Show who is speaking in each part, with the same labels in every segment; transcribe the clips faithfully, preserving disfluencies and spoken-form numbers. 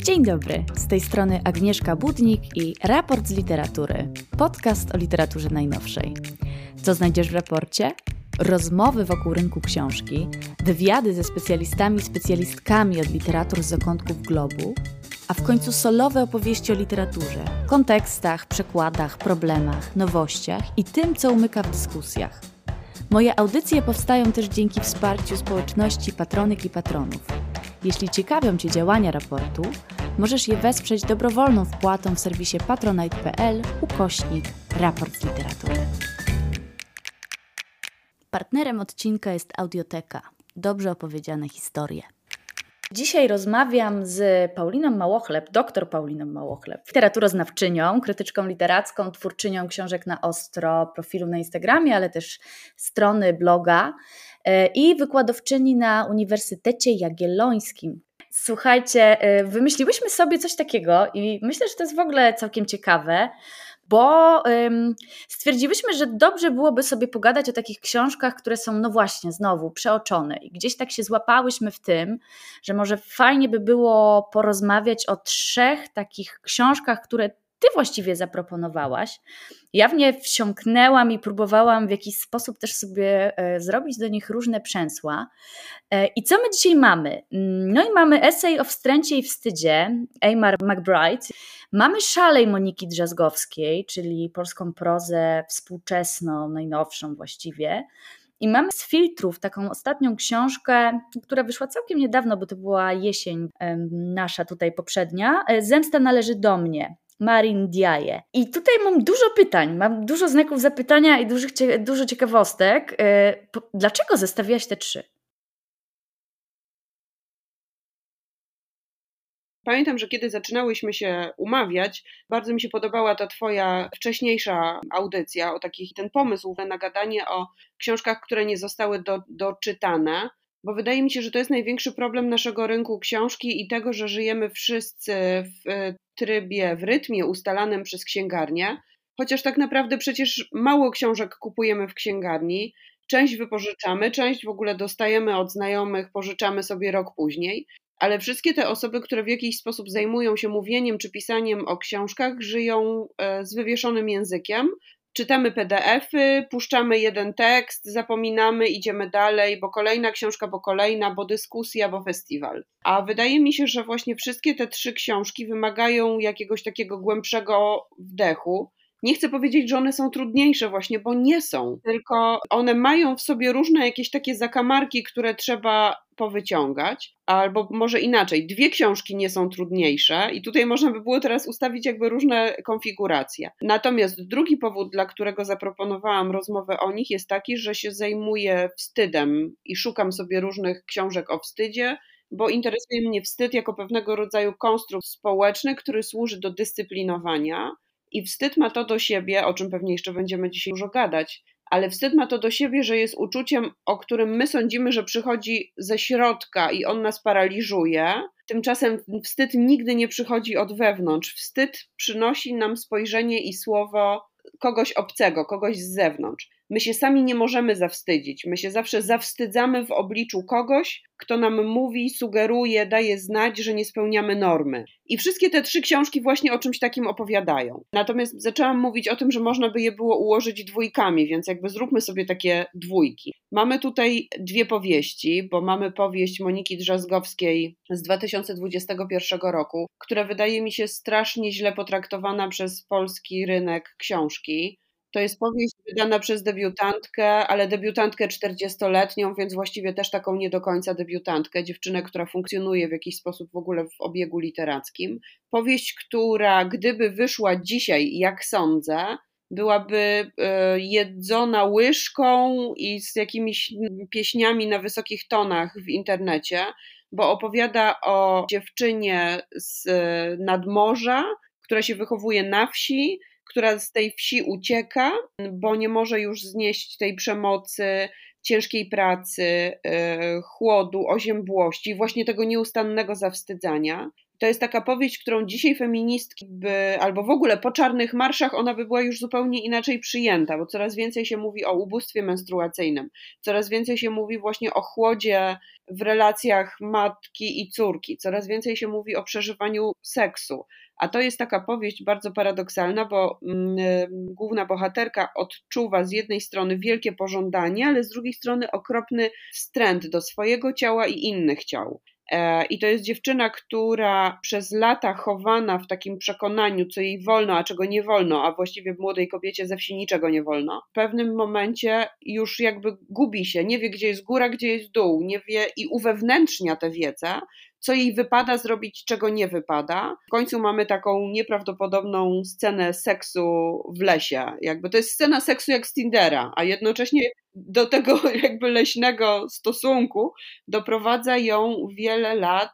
Speaker 1: Dzień dobry, z tej strony Agnieszka Budnik i Raport z Literatury, podcast o literaturze najnowszej. Co znajdziesz w raporcie? Rozmowy wokół rynku książki, wywiady ze specjalistami i specjalistkami od literatur z zakątków globu, a w końcu solowe opowieści o literaturze, kontekstach, przekładach, problemach, nowościach i tym, co umyka w dyskusjach. Moje audycje powstają też dzięki wsparciu społeczności patronek i patronów. Jeśli ciekawią Cię działania raportu, możesz je wesprzeć dobrowolną wpłatą w serwisie patronite kropka p l ukośnik raport z literatury. Partnerem odcinka jest Audioteka. Dobrze opowiedziane historie. Dzisiaj rozmawiam z Pauliną Małochleb, doktor Pauliną Małochleb, literaturoznawczynią, krytyczką literacką, twórczynią książek na ostro, profilu na Instagramie, ale też strony, bloga i wykładowczyni na Uniwersytecie Jagiellońskim. Słuchajcie, wymyśliłyśmy sobie coś takiego i myślę, że to jest w ogóle całkiem ciekawe, bo ym, stwierdziłyśmy, że dobrze byłoby sobie pogadać o takich książkach, które są, no właśnie, znowu przeoczone i gdzieś tak się złapałyśmy w tym, że może fajnie by było porozmawiać o trzech takich książkach, które Ty właściwie zaproponowałaś. Ja w nie wsiąknęłam i próbowałam w jakiś sposób też sobie e, zrobić do nich różne przęsła. E, I co my dzisiaj mamy? No i mamy esej o wstręcie i wstydzie Eymar McBride. Mamy Szalej Moniki Drzazgowskiej, czyli polską prozę współczesną, najnowszą właściwie. I mamy z filtrów taką ostatnią książkę, która wyszła całkiem niedawno, bo to była jesień e, nasza tutaj poprzednia. E, Zemsta należy do mnie. Marin Ndiaye. I tutaj mam dużo pytań, mam dużo znaków zapytania i dużo, dużo ciekawostek. Dlaczego zestawiałaś te trzy?
Speaker 2: Pamiętam, że kiedy zaczynałyśmy się umawiać, bardzo mi się podobała ta twoja wcześniejsza audycja, o takich, ten pomysł na gadanie o książkach, które nie zostały do, doczytane, bo wydaje mi się, że to jest największy problem naszego rynku książki i tego, że żyjemy wszyscy w trybie, w rytmie ustalanym przez księgarnię, chociaż tak naprawdę przecież mało książek kupujemy w księgarni, część wypożyczamy, część w ogóle dostajemy od znajomych, pożyczamy sobie rok później, ale wszystkie te osoby, które w jakiś sposób zajmują się mówieniem czy pisaniem o książkach, żyją z wywieszonym językiem. Czytamy P D F-y, puszczamy jeden tekst, zapominamy, idziemy dalej, bo kolejna książka, bo kolejna, bo dyskusja, bo festiwal. A wydaje mi się, że właśnie wszystkie te trzy książki wymagają jakiegoś takiego głębszego wdechu. Nie chcę powiedzieć, że one są trudniejsze właśnie, bo nie są, tylko one mają w sobie różne jakieś takie zakamarki, które trzeba powyciągać, albo może inaczej, dwie książki nie są trudniejsze i tutaj można by było teraz ustawić jakby różne konfiguracje. Natomiast drugi powód, dla którego zaproponowałam rozmowę o nich, jest taki, że się zajmuję wstydem i szukam sobie różnych książek o wstydzie, bo interesuje mnie wstyd jako pewnego rodzaju konstrukt społeczny, który służy do dyscyplinowania. I wstyd ma to do siebie, o czym pewnie jeszcze będziemy dzisiaj dużo gadać, ale wstyd ma to do siebie, że jest uczuciem, o którym my sądzimy, że przychodzi ze środka i on nas paraliżuje. Tymczasem wstyd nigdy nie przychodzi od wewnątrz. Wstyd przynosi nam spojrzenie i słowo kogoś obcego, kogoś z zewnątrz. My się sami nie możemy zawstydzić. My się zawsze zawstydzamy w obliczu kogoś, kto nam mówi, sugeruje, daje znać, że nie spełniamy normy. I wszystkie te trzy książki właśnie o czymś takim opowiadają. Natomiast zaczęłam mówić o tym, że można by je było ułożyć dwójkami, więc jakby zróbmy sobie takie dwójki. Mamy tutaj dwie powieści, bo mamy powieść Moniki Drzazgowskiej z dwa tysiące dwudziestego pierwszego roku, która wydaje mi się strasznie źle potraktowana przez polski rynek książki. To jest powieść wydana przez debiutantkę, ale debiutantkę czterdziestoletnią, więc właściwie też taką nie do końca debiutantkę, dziewczynę, która funkcjonuje w jakiś sposób w ogóle w obiegu literackim. Powieść, która gdyby wyszła dzisiaj, jak sądzę, byłaby jedzona łyżką i z jakimiś pieśniami na wysokich tonach w internecie, bo opowiada o dziewczynie z nadmorza, która się wychowuje na wsi, która z tej wsi ucieka, bo nie może już znieść tej przemocy, ciężkiej pracy, chłodu, oziębłości, właśnie tego nieustannego zawstydzania. To jest taka powieść, którą dzisiaj feministki by, albo w ogóle po czarnych marszach ona by była już zupełnie inaczej przyjęta, bo coraz więcej się mówi o ubóstwie menstruacyjnym, coraz więcej się mówi właśnie o chłodzie w relacjach matki i córki, coraz więcej się mówi o przeżywaniu seksu. A to jest taka powieść bardzo paradoksalna, bo mm, główna bohaterka odczuwa z jednej strony wielkie pożądanie, ale z drugiej strony okropny wstręt do swojego ciała i innych ciał. I to jest dziewczyna, która przez lata chowana w takim przekonaniu, co jej wolno, a czego nie wolno, a właściwie młodej kobiecie ze wsi niczego nie wolno, w pewnym momencie już jakby gubi się, nie wie, gdzie jest góra, gdzie jest dół, nie wie i uwewnętrznia tę wiedzę, co jej wypada zrobić, czego nie wypada. W końcu mamy taką nieprawdopodobną scenę seksu w lesie. Jakby to jest scena seksu jak z Tindera, a jednocześnie do tego jakby leśnego stosunku doprowadza ją wiele lat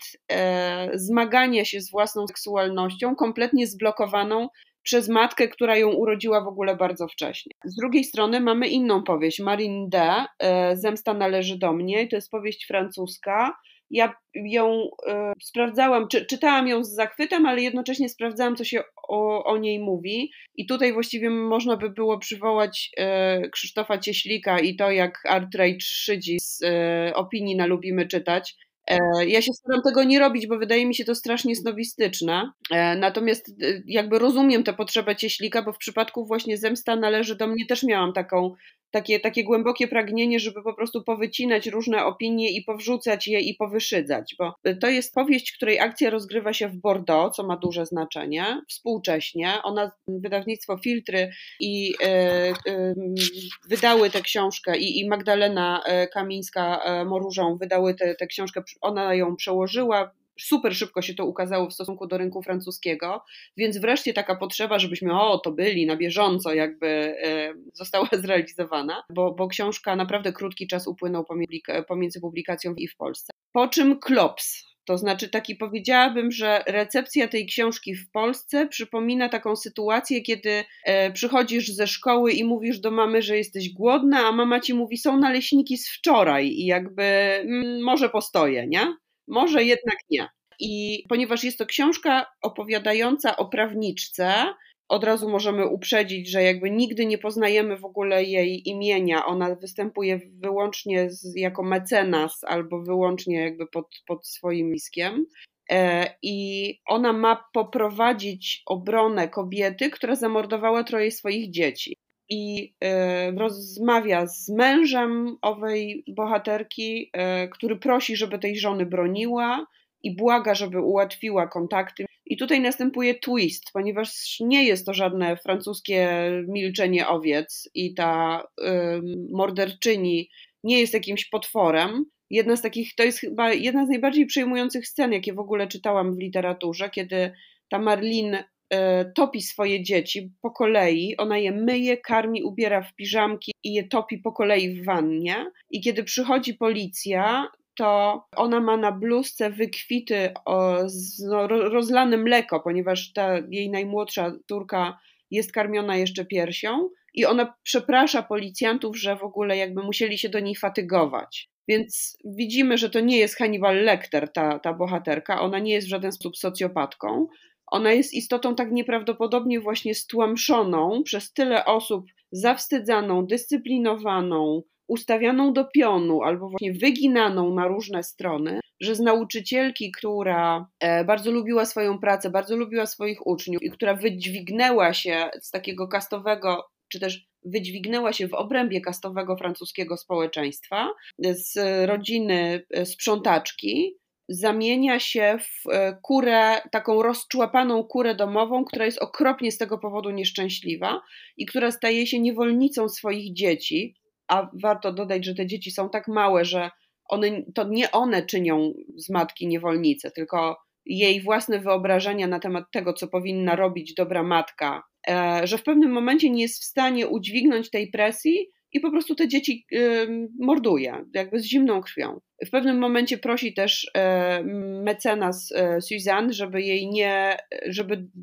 Speaker 2: e, zmagania się z własną seksualnością, kompletnie zblokowaną przez matkę, która ją urodziła w ogóle bardzo wcześnie. Z drugiej strony mamy inną powieść, Marine D., e, Zemsta należy do mnie, to jest powieść francuska. Ja ją e, sprawdzałam, czy, czytałam ją z zachwytem, ale jednocześnie sprawdzałam, co się o, o niej mówi. I tutaj właściwie można by było przywołać e, Krzysztofa Cieślika i to, jak Artrage szydzi z e, opinii na Lubimy Czytać. E, ja się staram tego nie robić, bo wydaje mi się to strasznie snobistyczne. E, natomiast e, jakby rozumiem tę potrzebę Cieślika, bo w przypadku właśnie Zemsta należy do mnie też miałam taką Takie, takie głębokie pragnienie, żeby po prostu powycinać różne opinie i powrzucać je i powyszydzać, bo to jest powieść, której akcja rozgrywa się w Bordeaux, co ma duże znaczenie, współcześnie. Ona, wydawnictwo Filtry i y, y, wydały tę książkę i, i Magdalena Kamińska-Morużą wydały tę książkę, ona ją przełożyła. Super szybko się to ukazało w stosunku do rynku francuskiego, więc wreszcie taka potrzeba, żebyśmy o to byli na bieżąco, jakby e, została zrealizowana, bo, bo książka naprawdę krótki czas upłynął pomiędzy publikacją i w Polsce. Po czym klops, to znaczy taki powiedziałabym, że recepcja tej książki w Polsce przypomina taką sytuację, kiedy e, przychodzisz ze szkoły i mówisz do mamy, że jesteś głodna, a mama ci mówi, są naleśniki z wczoraj i jakby mm, może postoję, nie? Może jednak nie. I ponieważ jest to książka opowiadająca o prawniczce, od razu możemy uprzedzić, że jakby nigdy nie poznajemy w ogóle jej imienia. Ona występuje wyłącznie z, jako mecenas albo wyłącznie jakby pod, pod swoim nazwiskiem. I ona ma poprowadzić obronę kobiety, która zamordowała troje swoich dzieci. I y, rozmawia z mężem owej bohaterki, y, który prosi, żeby tej żony broniła i błaga, żeby ułatwiła kontakty. I tutaj następuje twist, ponieważ nie jest to żadne francuskie milczenie owiec i ta y, morderczyni nie jest jakimś potworem. Jedna z takich, to jest chyba jedna z najbardziej przejmujących scen, jakie w ogóle czytałam w literaturze, kiedy ta Marlene topi swoje dzieci po kolei, ona je myje, karmi, ubiera w piżamki i je topi po kolei w wannie i kiedy przychodzi policja, to ona ma na bluzce wykwity o, z, no, rozlane mleko, ponieważ ta jej najmłodsza córka jest karmiona jeszcze piersią i ona przeprasza policjantów, że w ogóle jakby musieli się do niej fatygować. Więc widzimy, że to nie jest Hannibal Lecter, ta, ta bohaterka, ona nie jest w żaden sposób socjopatką. Ona jest istotą tak nieprawdopodobnie właśnie stłamszoną, przez tyle osób zawstydzaną, dyscyplinowaną, ustawianą do pionu albo właśnie wyginaną na różne strony, że z nauczycielki, która bardzo lubiła swoją pracę, bardzo lubiła swoich uczniów i która wydźwignęła się z takiego kastowego, czy też wydźwignęła się w obrębie kastowego francuskiego społeczeństwa, z rodziny sprzątaczki, zamienia się w kurę, taką rozczłapaną kurę domową, która jest okropnie z tego powodu nieszczęśliwa i która staje się niewolnicą swoich dzieci, a warto dodać, że te dzieci są tak małe, że one, to nie one czynią z matki niewolnicę, tylko jej własne wyobrażenia na temat tego, co powinna robić dobra matka, że w pewnym momencie nie jest w stanie udźwignąć tej presji i po prostu te dzieci y, morduje, jakby z zimną krwią. W pewnym momencie prosi też y, mecenas y, Suzanne, żeby jej nie, żeby do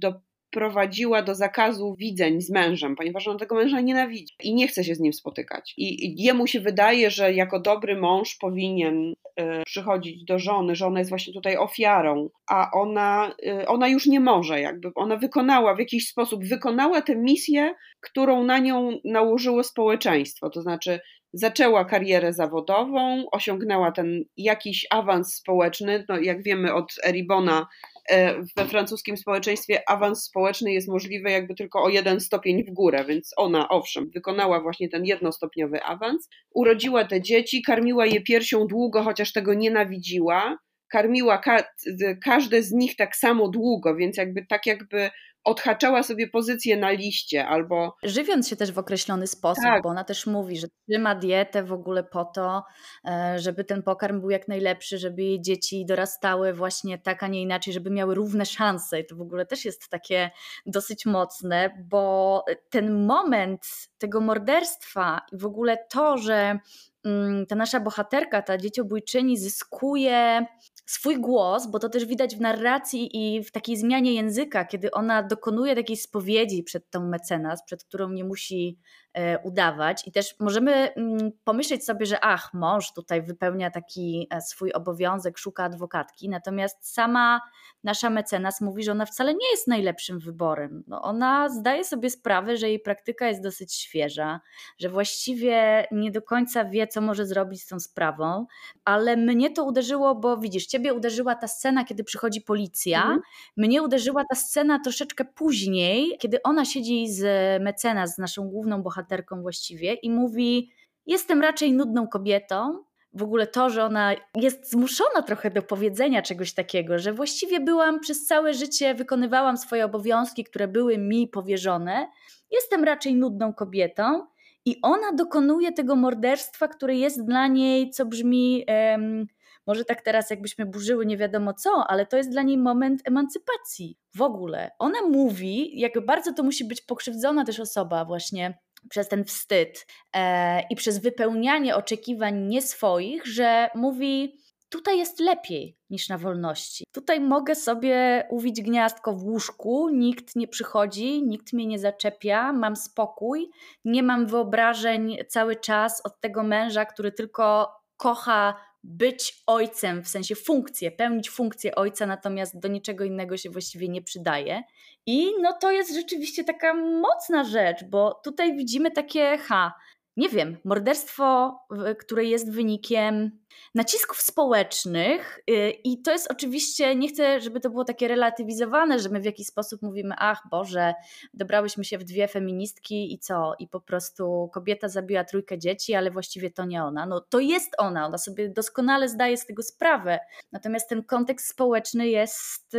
Speaker 2: doprowadziła do zakazu widzeń z mężem, ponieważ ona tego męża nienawidzi i nie chce się z nim spotykać. I, i jemu się wydaje, że jako dobry mąż powinien y, przychodzić do żony, że ona jest właśnie tutaj ofiarą, a ona, y, ona już nie może, jakby ona wykonała w jakiś sposób, wykonała tę misję, którą na nią nałożyło społeczeństwo, to znaczy zaczęła karierę zawodową, osiągnęła ten jakiś awans społeczny, no jak wiemy od Eribona, we francuskim społeczeństwie awans społeczny jest możliwy jakby tylko o jeden stopień w górę, więc ona owszem wykonała właśnie ten jednostopniowy awans, urodziła te dzieci, karmiła je piersią długo, chociaż tego nienawidziła, karmiła ka- każde z nich tak samo długo, więc jakby tak jakby odhaczała sobie pozycję na liście albo...
Speaker 1: Żywiąc się też w określony sposób, tak. Bo ona też mówi, że trzyma dietę w ogóle po to, żeby ten pokarm był jak najlepszy, żeby jej dzieci dorastały właśnie tak, a nie inaczej, żeby miały równe szanse. I to w ogóle też jest takie dosyć mocne, bo ten moment tego morderstwa i w ogóle to, że ta nasza bohaterka, ta dzieciobójczyni zyskuje swój głos, bo to też widać w narracji i w takiej zmianie języka, kiedy ona dokonuje takiej spowiedzi przed tą mecenas, przed którą nie musi udawać i też możemy pomyśleć sobie, że ach, mąż tutaj wypełnia taki swój obowiązek, szuka adwokatki, natomiast sama nasza mecenas mówi, że ona wcale nie jest najlepszym wyborem. No ona zdaje sobie sprawę, że jej praktyka jest dosyć świeża, że właściwie nie do końca wie, co może zrobić z tą sprawą, ale mnie to uderzyło, bo widzisz, ciebie uderzyła ta scena, kiedy przychodzi policja, mhm. Mnie uderzyła ta scena troszeczkę później, kiedy ona siedzi z mecenas, z naszą główną bohaterką właściwie i mówi, jestem raczej nudną kobietą. W ogóle to, że ona jest zmuszona trochę do powiedzenia czegoś takiego, że właściwie byłam przez całe życie, wykonywałam swoje obowiązki, które były mi powierzone. Jestem raczej nudną kobietą i ona dokonuje tego morderstwa, które jest dla niej, co brzmi, um, może tak teraz jakbyśmy burzyły nie wiadomo co, ale to jest dla niej moment emancypacji w ogóle. Ona mówi, jak bardzo to musi być pokrzywdzona też osoba właśnie, przez ten wstyd e, i przez wypełnianie oczekiwań nie swoich, że mówi, tutaj jest lepiej niż na wolności. Tutaj mogę sobie uwić gniazdko w łóżku, nikt nie przychodzi, nikt mnie nie zaczepia, mam spokój, nie mam wyobrażeń cały czas od tego męża, który tylko kocha być ojcem, w sensie funkcję, pełnić funkcję ojca, natomiast do niczego innego się właściwie nie przydaje. I no to jest rzeczywiście taka mocna rzecz, bo tutaj widzimy takie, ha, nie wiem, morderstwo, które jest wynikiem nacisków społecznych i to jest oczywiście, nie chcę, żeby to było takie relatywizowane, że my w jakiś sposób mówimy, ach Boże, dobrałyśmy się w dwie feministki i co? I po prostu kobieta zabiła trójkę dzieci, ale właściwie to nie ona. No to jest ona, ona sobie doskonale zdaje z tego sprawę. Natomiast ten kontekst społeczny jest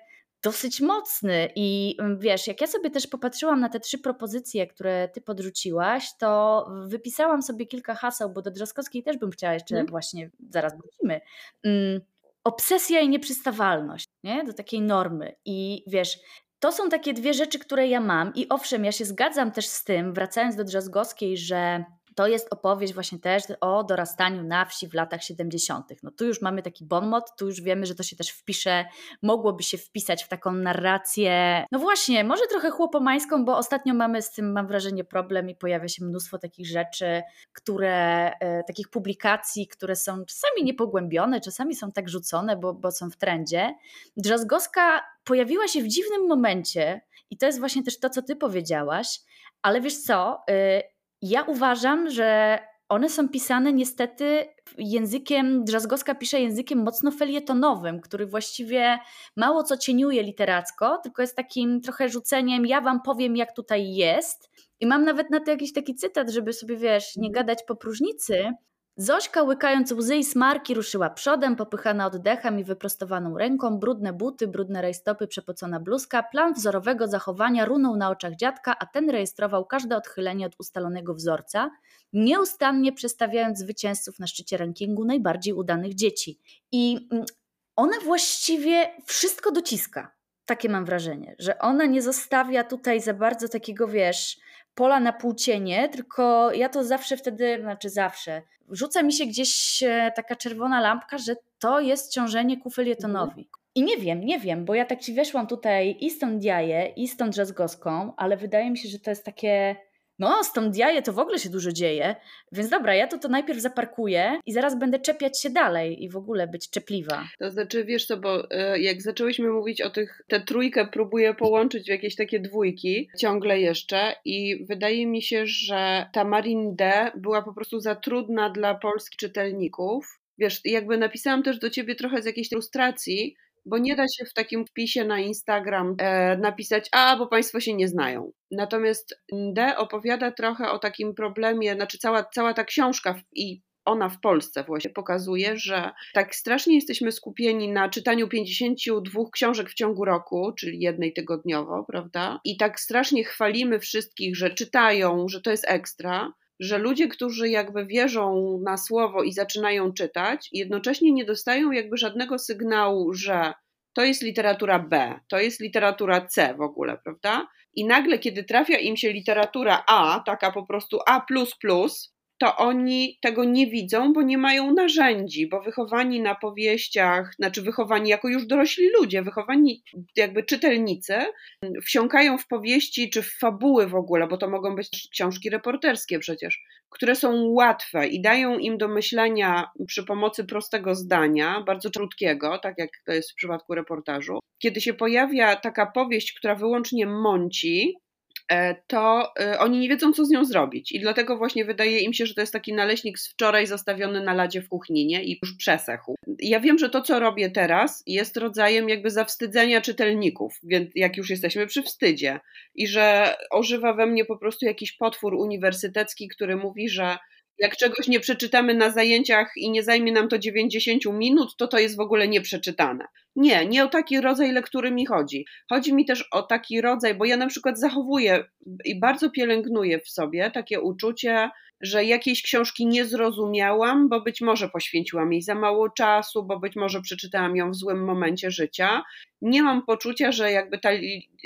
Speaker 1: dosyć mocny i wiesz, jak ja sobie też popatrzyłam na te trzy propozycje, które ty podrzuciłaś, to wypisałam sobie kilka haseł, bo do Drzazgowskiej też bym chciała jeszcze hmm. właśnie, zaraz wrócimy, um, obsesja i nieprzystawalność, nie? Do takiej normy i wiesz, to są takie dwie rzeczy, które ja mam i owszem, ja się zgadzam też z tym, wracając do Drzazgowskiej, że to jest opowieść właśnie też o dorastaniu na wsi w latach siedemdziesiątych. No tu już mamy taki bon mot, tu już wiemy, że to się też wpisze, mogłoby się wpisać w taką narrację, no właśnie, może trochę chłopomańską, bo ostatnio mamy z tym, mam wrażenie, problem i pojawia się mnóstwo takich rzeczy, które, e, takich publikacji, które są czasami niepogłębione, czasami są tak rzucone, bo, bo są w trendzie. Drzazgowska pojawiła się w dziwnym momencie i to jest właśnie też to, co ty powiedziałaś, ale wiesz co, y, ja uważam, że one są pisane niestety językiem, Drzazgowska pisze językiem mocno felietonowym, który właściwie mało co cieniuje literacko, tylko jest takim trochę rzuceniem, ja wam powiem jak tutaj jest i mam nawet na to jakiś taki cytat, żeby sobie wiesz, nie gadać po próżnicy. Zośka łykając łzy i smarki ruszyła przodem, popychana oddechem i wyprostowaną ręką, brudne buty, brudne rajstopy, przepocona bluzka, plan wzorowego zachowania runął na oczach dziadka, a ten rejestrował każde odchylenie od ustalonego wzorca, nieustannie przestawiając zwycięzców na szczycie rankingu najbardziej udanych dzieci. I ona właściwie wszystko dociska. Takie mam wrażenie, że ona nie zostawia tutaj za bardzo takiego, wiesz, pola na płócienie, tylko ja to zawsze wtedy, znaczy zawsze, rzuca mi się gdzieś taka czerwona lampka, że to jest ciążenie ku felietonowi. I nie wiem, nie wiem, bo ja tak ci weszłam tutaj i z tą Diaję, i z tą Drzazgowską, ale wydaje mi się, że to jest takie, no z tą Diaję to w ogóle się dużo dzieje, więc dobra, ja to to najpierw zaparkuję i zaraz będę czepiać się dalej i w ogóle być czepliwa.
Speaker 2: To znaczy, wiesz co, bo jak zaczęłyśmy mówić o tych, tę trójkę próbuję połączyć w jakieś takie dwójki ciągle jeszcze i wydaje mi się, że ta Marine D była po prostu za trudna dla polskich czytelników. Wiesz, jakby napisałam też do ciebie trochę z jakiejś frustracji, bo nie da się w takim wpisie na Instagram e, napisać, a bo państwo się nie znają. Natomiast D opowiada trochę o takim problemie, znaczy cała, cała ta książka w, i ona w Polsce właśnie pokazuje, że tak strasznie jesteśmy skupieni na czytaniu pięćdziesięciu dwóch książek w ciągu roku, czyli jednej tygodniowo, prawda? I tak strasznie chwalimy wszystkich, że czytają, że to jest ekstra, że ludzie, którzy jakby wierzą na słowo i zaczynają czytać, jednocześnie nie dostają jakby żadnego sygnału, że to jest literatura B, to jest literatura C w ogóle, prawda? I nagle, kiedy trafia im się literatura A, taka po prostu A plus plus, to oni tego nie widzą, bo nie mają narzędzi, bo wychowani na powieściach, znaczy wychowani jako już dorośli ludzie, wychowani jakby czytelnicy, wsiąkają w powieści czy w fabuły w ogóle, bo to mogą być książki reporterskie przecież, które są łatwe i dają im do myślenia przy pomocy prostego zdania, bardzo krótkiego, tak jak to jest w przypadku reportażu. Kiedy się pojawia taka powieść, która wyłącznie mąci, to oni nie wiedzą, co z nią zrobić i dlatego właśnie wydaje im się, że to jest taki naleśnik z wczoraj zostawiony na ladzie w kuchni, nie? I już przesechł. Ja wiem, że to, co robię teraz, jest rodzajem jakby zawstydzenia czytelników, więc jak już jesteśmy przy wstydzie i że ożywa we mnie po prostu jakiś potwór uniwersytecki, który mówi, że jak czegoś nie przeczytamy na zajęciach i nie zajmie nam to dziewięćdziesiąt minut, to to jest w ogóle nieprzeczytane. Nie, nie o taki rodzaj lektury mi chodzi. Chodzi mi też o taki rodzaj, bo ja na przykład zachowuję i bardzo pielęgnuję w sobie takie uczucie, że jakiejś książki nie zrozumiałam, bo być może poświęciłam jej za mało czasu, bo być może przeczytałam ją w złym momencie życia. Nie mam poczucia, że jakby ta,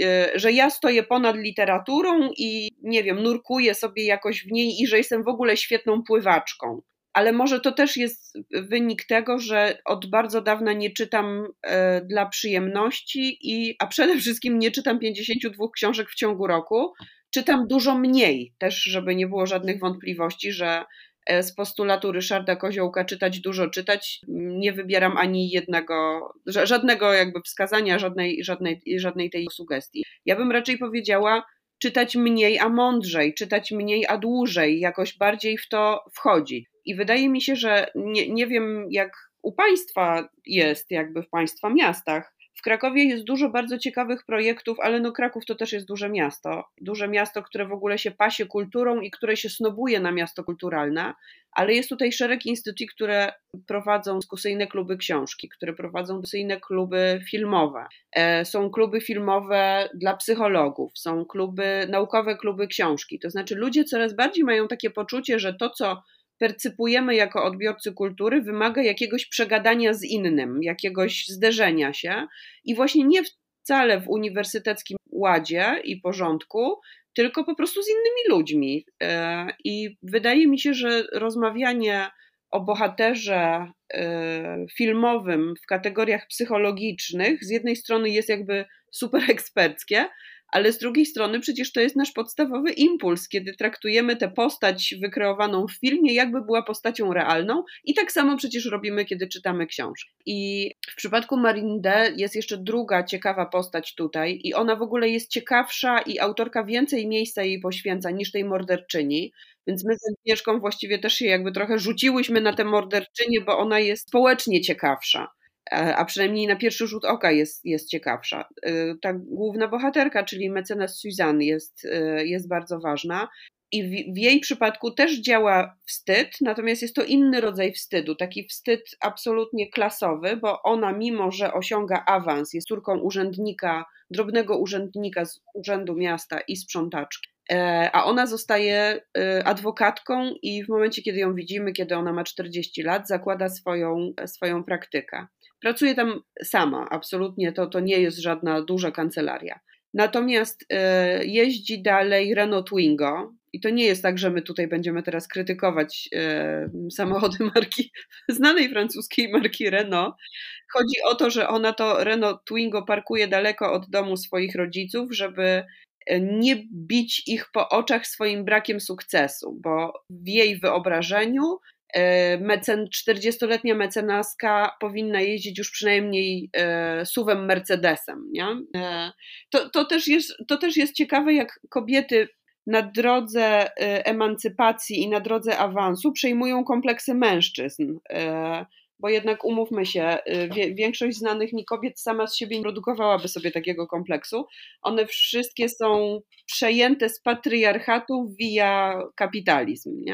Speaker 2: że ja stoję ponad literaturą i nie wiem, nurkuję sobie jakoś w niej i że jestem w ogóle świetną pływaczką. Ale może to też jest wynik tego, że od bardzo dawna nie czytam e, dla przyjemności, i, a przede wszystkim nie czytam pięćdziesięciu dwóch książek w ciągu roku. Czytam dużo mniej, też żeby nie było żadnych wątpliwości, że z postulatu Ryszarda Koziołka czytać, dużo czytać, nie wybieram ani jednego, żadnego jakby wskazania, żadnej, żadnej, żadnej tej sugestii. Ja bym raczej powiedziała czytać mniej, a mądrzej, czytać mniej, a dłużej, jakoś bardziej w to wchodzi. I wydaje mi się, że nie, nie wiem jak u Państwa jest, jakby w Państwa miastach. W Krakowie jest dużo bardzo ciekawych projektów, ale no Kraków to też jest duże miasto. Duże miasto, które w ogóle się pasie kulturą i które się snobuje na miasto kulturalne, ale jest tutaj szereg instytucji, które prowadzą dyskusyjne kluby książki, które prowadzą dyskusyjne kluby filmowe. Są kluby filmowe dla psychologów, są kluby, naukowe kluby książki. To znaczy ludzie coraz bardziej mają takie poczucie, że to, co percypujemy jako odbiorcy kultury, wymaga jakiegoś przegadania z innym, jakiegoś zderzenia się i właśnie nie wcale w uniwersyteckim ładzie i porządku, tylko po prostu z innymi ludźmi. I wydaje mi się, że rozmawianie o bohaterze filmowym w kategoriach psychologicznych z jednej strony jest jakby super eksperckie, ale z drugiej strony przecież to jest nasz podstawowy impuls, kiedy traktujemy tę postać wykreowaną w filmie, jakby była postacią realną, i tak samo przecież robimy, kiedy czytamy książki. I w przypadku Marine D jest jeszcze druga ciekawa postać tutaj i ona w ogóle jest ciekawsza i autorka więcej miejsca jej poświęca niż tej morderczyni, więc my z Agnieszką właściwie też się jakby trochę rzuciłyśmy na tę morderczynię, bo ona jest społecznie ciekawsza. A przynajmniej na pierwszy rzut oka jest, jest ciekawsza. Ta główna bohaterka, czyli mecenas Suzanne, jest, jest bardzo ważna i w, w jej przypadku też działa wstyd, natomiast jest to inny rodzaj wstydu, taki wstyd absolutnie klasowy, bo ona, mimo że osiąga awans, jest córką urzędnika, drobnego urzędnika z urzędu miasta i sprzątaczki, a ona zostaje adwokatką i w momencie, kiedy ją widzimy, kiedy ona ma czterdzieści lat, zakłada swoją, swoją praktykę. Pracuje tam sama, absolutnie to, to nie jest żadna duża kancelaria. Natomiast jeździ dalej Renault Twingo, I to nie jest tak, że my tutaj będziemy teraz krytykować e, samochody marki, znanej francuskiej marki Renault. Chodzi o to, że ona to Renault Twingo parkuje daleko od domu swoich rodziców, żeby nie bić ich po oczach swoim brakiem sukcesu, bo w jej wyobrażeniu mecen, czterdziestoletnia mecenaska powinna jeździć już przynajmniej suwem Mercedesem. Nie? To, to, też jest, to też jest ciekawe, jak kobiety na drodze emancypacji i na drodze awansu przejmują kompleksy mężczyzn. Bo jednak umówmy się, większość znanych mi kobiet sama z siebie nie produkowałaby sobie takiego kompleksu. One wszystkie są przejęte z patriarchatu via kapitalizm, nie?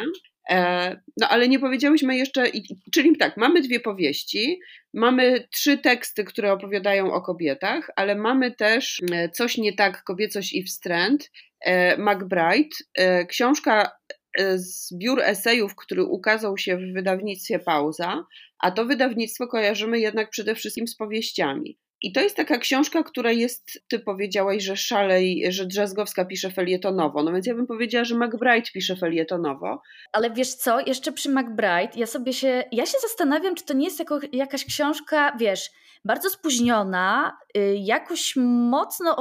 Speaker 2: No ale nie powiedziałyśmy jeszcze, czyli tak, mamy dwie powieści, mamy trzy teksty, które opowiadają o kobietach, ale mamy też Coś nie tak, kobiecość i wstręt, McBride, książka, zbiór esejów, który ukazał się w wydawnictwie Pauza, a to wydawnictwo kojarzymy jednak przede wszystkim z powieściami. I to jest taka książka, która jest, ty powiedziałaś, że Szalej, że Drzazgowska pisze felietonowo, no więc ja bym powiedziała, że McBride pisze felietonowo.
Speaker 1: Ale wiesz co, jeszcze przy McBride ja sobie się, ja się zastanawiam, czy to nie jest jako, jakaś książka, wiesz, bardzo spóźniona, jakoś mocno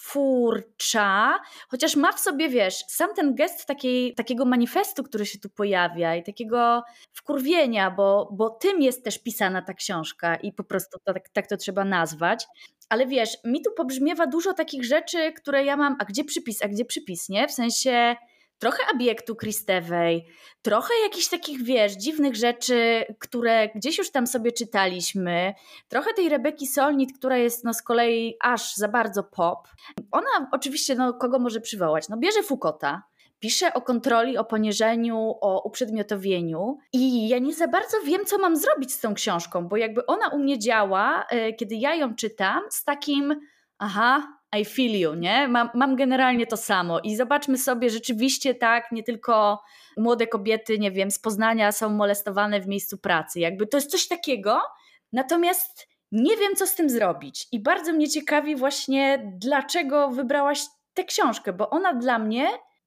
Speaker 1: odtwórcza, chociaż ma w sobie, wiesz, sam ten gest takiej, takiego manifestu, który się tu pojawia i takiego wkurwienia, bo, bo tym jest też pisana ta książka i po prostu tak, tak to trzeba nazwać. Ale wiesz, mi tu pobrzmiewa dużo takich rzeczy, które ja mam, a gdzie przypis, a gdzie przypis, nie? W sensie trochę Abiektu Christewej, trochę jakichś takich, wiesz, dziwnych rzeczy, które gdzieś już tam sobie czytaliśmy, trochę tej Rebeki Solnit, która jest no z kolei aż za bardzo pop. Ona oczywiście, no kogo może przywołać? No bierze Foucaulta, pisze o kontroli, o poniżeniu, o uprzedmiotowieniu i ja nie za bardzo wiem, co mam zrobić z tą książką, bo jakby ona u mnie działa, kiedy ja ją czytam, z takim aha, I feel you, nie? Mam, mam generalnie to samo i zobaczmy sobie rzeczywiście tak, nie tylko młode kobiety, nie wiem, z Poznania są molestowane w miejscu pracy, jakby to jest coś takiego, natomiast nie wiem, co z tym zrobić i bardzo mnie ciekawi właśnie, dlaczego wybrałaś tę książkę, bo ona dla mnie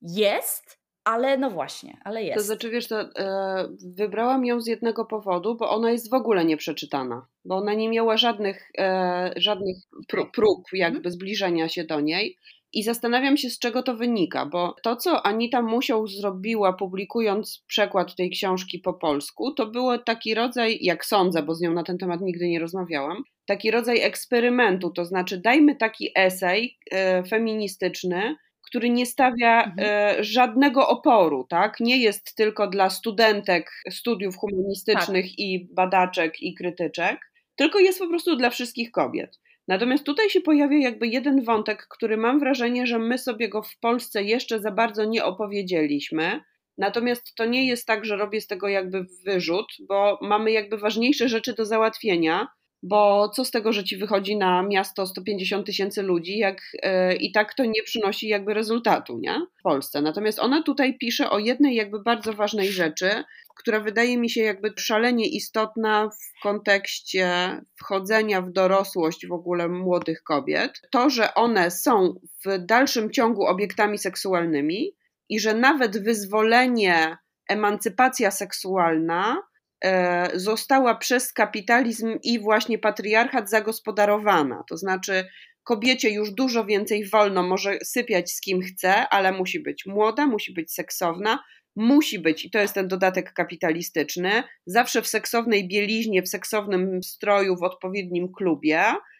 Speaker 1: jest, ale no właśnie, ale jest.
Speaker 2: To znaczy, wiesz, to, e, wybrałam ją z jednego powodu, bo ona jest w ogóle nieprzeczytana, bo ona nie miała żadnych, e, żadnych prób, prób jakby zbliżenia się do niej i zastanawiam się, z czego to wynika, bo to, co Anita Musiał zrobiła, publikując przekład tej książki po polsku, to było taki rodzaj, jak sądzę, bo z nią na ten temat nigdy nie rozmawiałam, taki rodzaj eksperymentu, to znaczy dajmy taki esej e, feministyczny, który nie stawia mhm. żadnego oporu, tak? Nie jest tylko dla studentek studiów humanistycznych tak. i badaczek i krytyczek, tylko jest po prostu dla wszystkich kobiet. Natomiast tutaj się pojawia jakby jeden wątek, który mam wrażenie, że my sobie go w Polsce jeszcze za bardzo nie opowiedzieliśmy. Natomiast to nie jest tak, że robię z tego jakby wyrzut, bo mamy jakby ważniejsze rzeczy do załatwienia, bo co z tego, że ci wychodzi na miasto sto pięćdziesiąt tysięcy ludzi, jak yy, i tak to nie przynosi jakby rezultatu, nie? W Polsce. Natomiast ona tutaj pisze o jednej jakby bardzo ważnej rzeczy, która wydaje mi się jakby szalenie istotna w kontekście wchodzenia w dorosłość w ogóle młodych kobiet. To, że one są w dalszym ciągu obiektami seksualnymi i że nawet wyzwolenie, emancypacja seksualna została przez kapitalizm i właśnie patriarchat zagospodarowana. To znaczy kobiecie już dużo więcej wolno, może sypiać z kim chce, ale musi być młoda, musi być seksowna, musi być, i to jest ten dodatek kapitalistyczny, zawsze w seksownej bieliźnie, w seksownym stroju, w odpowiednim klubie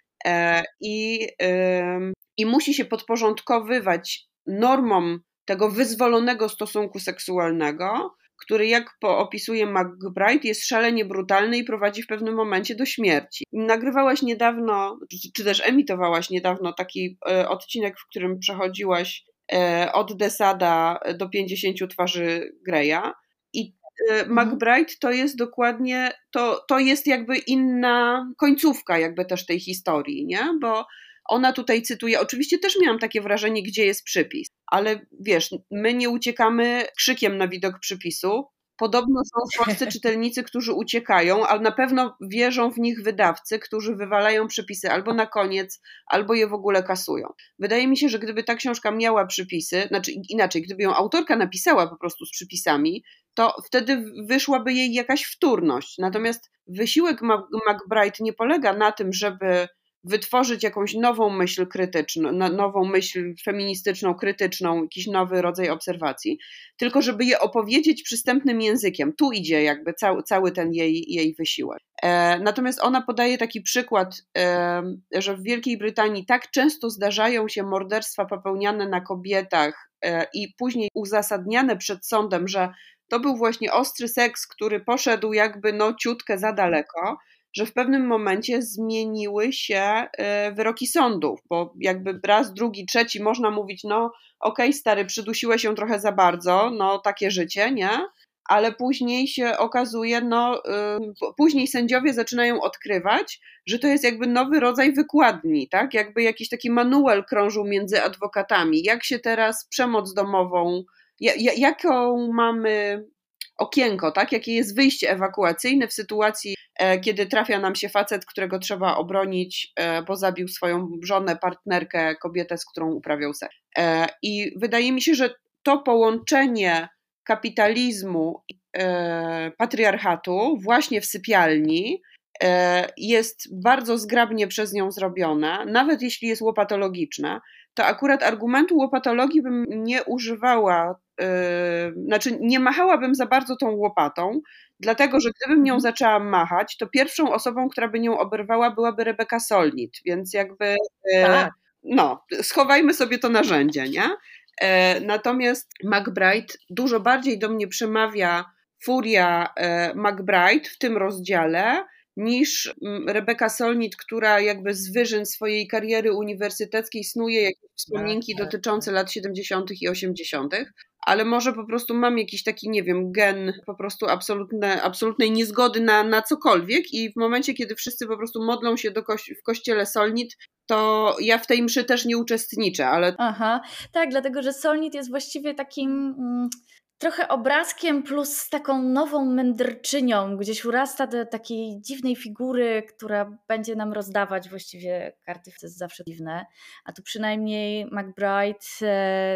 Speaker 2: i, i musi się podporządkowywać normom tego wyzwolonego stosunku seksualnego, który, jak opisuje McBride, jest szalenie brutalny i prowadzi w pewnym momencie do śmierci. Nagrywałaś niedawno, czy też emitowałaś niedawno taki odcinek, w którym przechodziłaś od Desada do pięćdziesięciu twarzy Greya i McBride to jest dokładnie, to, to jest jakby inna końcówka jakby też tej historii, nie? Bo ona tutaj cytuje, oczywiście też miałam takie wrażenie, gdzie jest przypis, ale wiesz, my nie uciekamy krzykiem na widok przypisu, Podobno są w Polsce czytelnicy, którzy uciekają, ale na pewno wierzą w nich wydawcy, którzy wywalają przepisy albo na koniec, albo je w ogóle kasują. Wydaje mi się, że gdyby ta książka miała przypisy, znaczy inaczej, gdyby ją autorka napisała po prostu z przypisami, to wtedy wyszłaby jej jakaś wtórność. Natomiast wysiłek McBride nie polega na tym, żeby wytworzyć jakąś nową myśl krytyczną, nową myśl feministyczną, krytyczną, jakiś nowy rodzaj obserwacji, tylko żeby je opowiedzieć przystępnym językiem. Tu idzie jakby cały, cały ten jej, jej wysiłek. E, natomiast ona podaje taki przykład, e, że w Wielkiej Brytanii tak często zdarzają się morderstwa popełniane na kobietach e, i później uzasadniane przed sądem, że to był właśnie ostry seks, który poszedł jakby no ciutkę za daleko, że w pewnym momencie zmieniły się wyroki sądów, bo jakby raz, drugi, trzeci można mówić, no okej, okay, stary, przydusiłeś się trochę za bardzo, no takie życie, nie? Ale później się okazuje, no yy, później sędziowie zaczynają odkrywać, że to jest jakby nowy rodzaj wykładni, tak? Jakby jakiś taki manual krążył między adwokatami, jak się teraz przemoc domową, ja, jaką mamy okienko, tak? Jakie jest wyjście ewakuacyjne w sytuacji, e, kiedy trafia nam się facet, którego trzeba obronić, e, bo zabił swoją żonę, partnerkę, kobietę, z którą uprawiał seks. E, I wydaje mi się, że to połączenie kapitalizmu i e, patriarchatu właśnie w sypialni e, jest bardzo zgrabnie przez nią zrobione, nawet jeśli jest łopatologiczne, to akurat argumentu łopatologii bym nie używała, yy, znaczy nie machałabym za bardzo tą łopatą, dlatego że gdybym nią zaczęła machać, to pierwszą osobą, która by nią oberwała, byłaby Rebecca Solnit, więc jakby yy,
Speaker 1: tak.
Speaker 2: no, schowajmy sobie to narzędzie, nie? Yy, natomiast McBride dużo bardziej do mnie przemawia furia yy, McBride w tym rozdziale, niż Rebecca Solnit, która jakby z wyżyn swojej kariery uniwersyteckiej snuje jakieś wspomnienki tak, tak, dotyczące lat siedemdziesiątych i osiemdziesiątych, ale może po prostu mam jakiś taki, nie wiem, gen po prostu absolutne, absolutnej niezgody na, na cokolwiek i w momencie, kiedy wszyscy po prostu modlą się do kości- w kościele Solnit, to ja w tej mszy też nie uczestniczę, ale...
Speaker 1: Aha, tak, dlatego, że Solnit jest właściwie takim... Mm... trochę obrazkiem plus taką nową mędrczynią, gdzieś urasta do takiej dziwnej figury, która będzie nam rozdawać właściwie karty, to jest zawsze dziwne, a tu przynajmniej McBride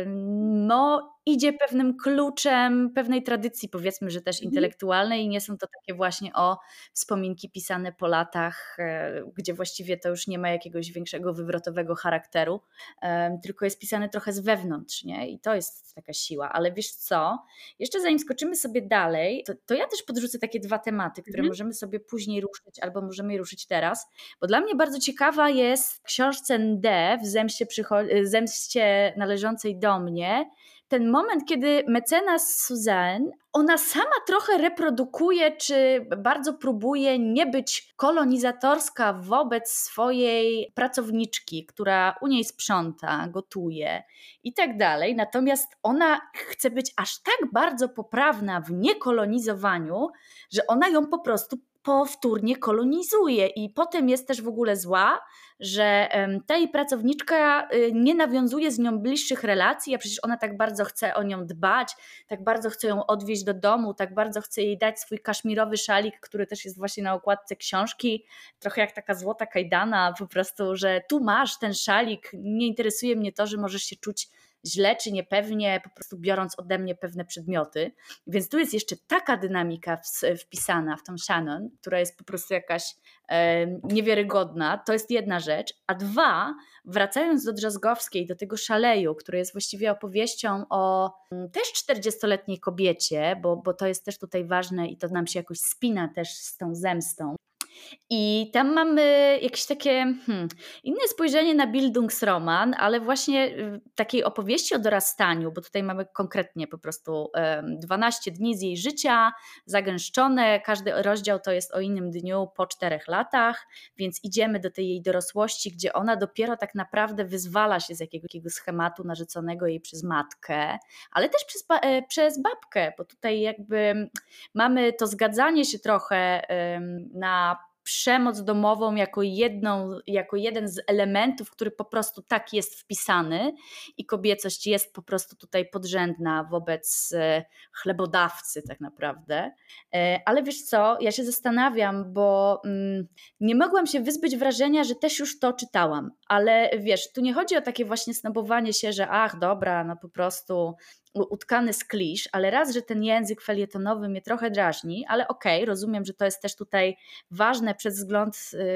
Speaker 1: no idzie pewnym kluczem pewnej tradycji, powiedzmy, że też intelektualnej i nie są to takie właśnie o wspominki pisane po latach, gdzie właściwie to już nie ma jakiegoś większego wywrotowego charakteru, tylko jest pisane trochę z wewnątrz, nie? I to jest taka siła, ale wiesz co, jeszcze zanim skoczymy sobie dalej, to, to ja też podrzucę takie dwa tematy, które mhm. możemy sobie później ruszyć albo możemy je ruszyć teraz, bo dla mnie bardzo ciekawa jest w książce D w Zemście, przycho- Zemście należącej do mnie ten moment, kiedy mecenas Suzanne, ona sama trochę reprodukuje, czy bardzo próbuje nie być kolonizatorska wobec swojej pracowniczki, która u niej sprząta, gotuje i tak dalej. Natomiast ona chce być aż tak bardzo poprawna w niekolonizowaniu, że ona ją po prostu powtórnie kolonizuje i potem jest też w ogóle zła, że ta jej pracowniczka nie nawiązuje z nią bliższych relacji, a przecież ona tak bardzo chce o nią dbać, tak bardzo chce ją odwieźć do domu, tak bardzo chce jej dać swój kaszmirowy szalik, który też jest właśnie na okładce książki, trochę jak taka złota kajdana po prostu, że tu masz ten szalik, nie interesuje mnie to, że możesz się czuć źle czy niepewnie, po prostu biorąc ode mnie pewne przedmioty. Więc tu jest jeszcze taka dynamika wpisana w tą Shannon, która jest po prostu jakaś e, niewiarygodna. To jest jedna rzecz. A dwa, wracając do Drzazgowskiej, do tego szaleju, który jest właściwie opowieścią o m, też czterdziestoletniej kobiecie, bo, bo to jest też tutaj ważne i to nam się jakoś spina też z tą zemstą. I tam mamy jakieś takie hmm, inne spojrzenie na Bildungsroman, ale właśnie takiej opowieści o dorastaniu, bo tutaj mamy konkretnie po prostu dwanaście dni z jej życia, zagęszczone, każdy rozdział to jest o innym dniu po czterech latach, więc idziemy do tej jej dorosłości, gdzie ona dopiero tak naprawdę wyzwala się z jakiegoś schematu narzuconego jej przez matkę, ale też przez, przez babkę, bo tutaj jakby mamy to zgadzanie się trochę na przemoc domową jako, jedną, jako jeden z elementów, który po prostu tak jest wpisany i kobiecość jest po prostu tutaj podrzędna wobec chlebodawcy tak naprawdę. Ale wiesz co, ja się zastanawiam, bo mm, nie mogłam się wyzbyć wrażenia, że też już to czytałam, ale wiesz, tu nie chodzi o takie właśnie snobowanie się, że ach dobra, no po prostu utkany z klisz, ale raz, że ten język felietonowy mnie trochę drażni, ale okej, okay, rozumiem, że to jest też tutaj ważne przez wzgląd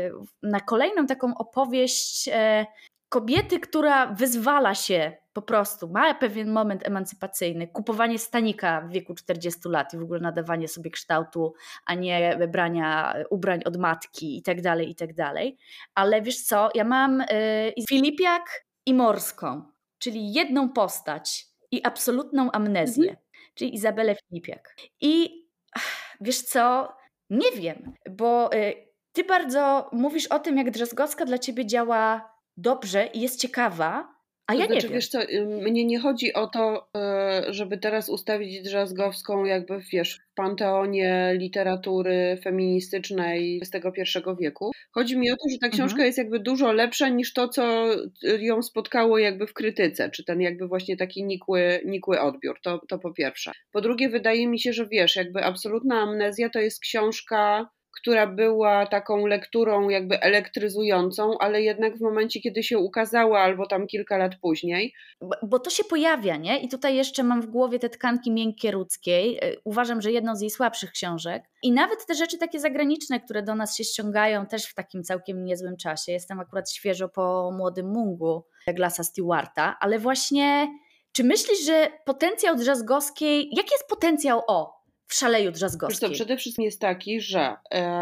Speaker 1: na kolejną taką opowieść kobiety, która wyzwala się po prostu, ma pewien moment emancypacyjny, kupowanie stanika w wieku czterdziestu lat i w ogóle nadawanie sobie kształtu, a nie brania ubrań od matki i tak dalej, i tak dalej. Ale wiesz co, ja mam y, Filipiak i Morską, czyli jedną postać i absolutną amnezję, mhm. czyli Izabelę Filipiak. I wiesz co, nie wiem, bo y, ty bardzo mówisz o tym, jak Drzazgowska dla ciebie działa dobrze i jest ciekawa, a ja
Speaker 2: to znaczy,
Speaker 1: nie wiem.
Speaker 2: Wiesz co, mnie nie chodzi o to, żeby teraz ustawić Drzazgowską jakby, wiesz, w panteonie literatury feministycznej dwudziestego pierwszego wieku. Chodzi mi o to, że ta książka mhm. jest jakby dużo lepsza niż to, co ją spotkało jakby w krytyce, czy ten jakby właśnie taki nikły, nikły odbiór, to, to po pierwsze. Po drugie, wydaje mi się, że wiesz, jakby Absolutna amnezja to jest książka, która była taką lekturą jakby elektryzującą, ale jednak w momencie, kiedy się ukazała, albo tam kilka lat później.
Speaker 1: Bo, bo to się pojawia, nie? I tutaj jeszcze mam w głowie te Tkanki miękkie Rudzkiej. Uważam, że jedną z jej słabszych książek. I nawet te rzeczy takie zagraniczne, które do nas się ściągają też w takim całkiem niezłym czasie. Jestem akurat świeżo po Młodym Mungu Douglasa Stewarta, ale właśnie czy myślisz, że potencjał Drzazgowskiej, jaki jest potencjał o w Szaleju Drzazgowskiej?
Speaker 2: To przede wszystkim jest taki, że e,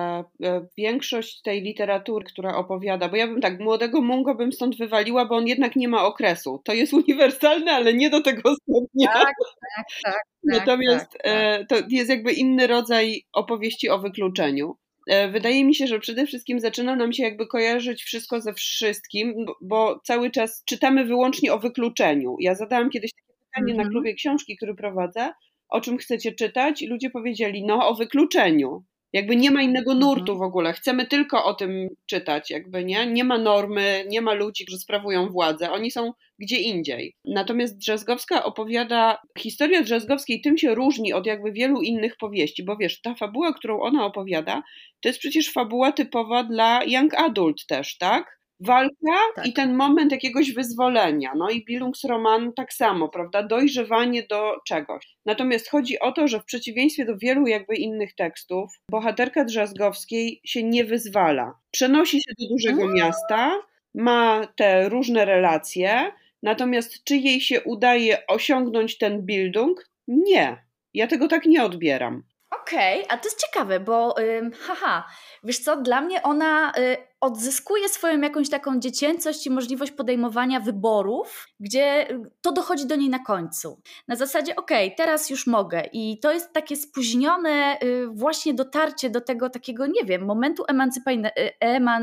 Speaker 2: e, większość tej literatury, która opowiada, bo ja bym tak, Młodego Mungo bym stąd wywaliła, bo on jednak nie ma okresu. To jest uniwersalne, ale nie do tego stopnia.
Speaker 1: Tak, tak, tak.
Speaker 2: Natomiast
Speaker 1: tak, tak.
Speaker 2: E, to jest jakby inny rodzaj opowieści o wykluczeniu. E, wydaje mi się, że przede wszystkim zaczyna nam się jakby kojarzyć wszystko ze wszystkim, bo, bo cały czas czytamy wyłącznie o wykluczeniu. Ja zadałam kiedyś takie pytanie mm-hmm. na klubie książki, który prowadzę, o czym chcecie czytać, i ludzie powiedzieli, no o wykluczeniu. Jakby nie ma innego nurtu w ogóle, chcemy tylko o tym czytać, jakby nie, nie ma normy, nie ma ludzi, którzy sprawują władzę, oni są gdzie indziej. Natomiast Drzazgowska opowiada, historia Drzazgowskiej tym się różni od jakby wielu innych powieści, bo wiesz, ta fabuła, którą ona opowiada, to jest przecież fabuła typowa dla young adult też, tak? Walka tak. i ten moment jakiegoś wyzwolenia. No i Bildungsroman tak samo, prawda? Dojrzewanie do czegoś. Natomiast chodzi o to, że w przeciwieństwie do wielu jakby innych tekstów, bohaterka Drzazgowskiej się nie wyzwala. Przenosi się do dużego mm. miasta, ma te różne relacje, natomiast czy jej się udaje osiągnąć ten Bildung? Nie. Ja tego tak nie odbieram.
Speaker 1: Okej, okay, a to jest ciekawe, bo ym, haha, wiesz co, dla mnie ona y, odzyskuje swoją jakąś taką dziecięcość i możliwość podejmowania wyborów, gdzie to dochodzi do niej na końcu. Na zasadzie okej, okay, teraz już mogę, i to jest takie spóźnione y, właśnie dotarcie do tego takiego, nie wiem, momentu emancypajne, y,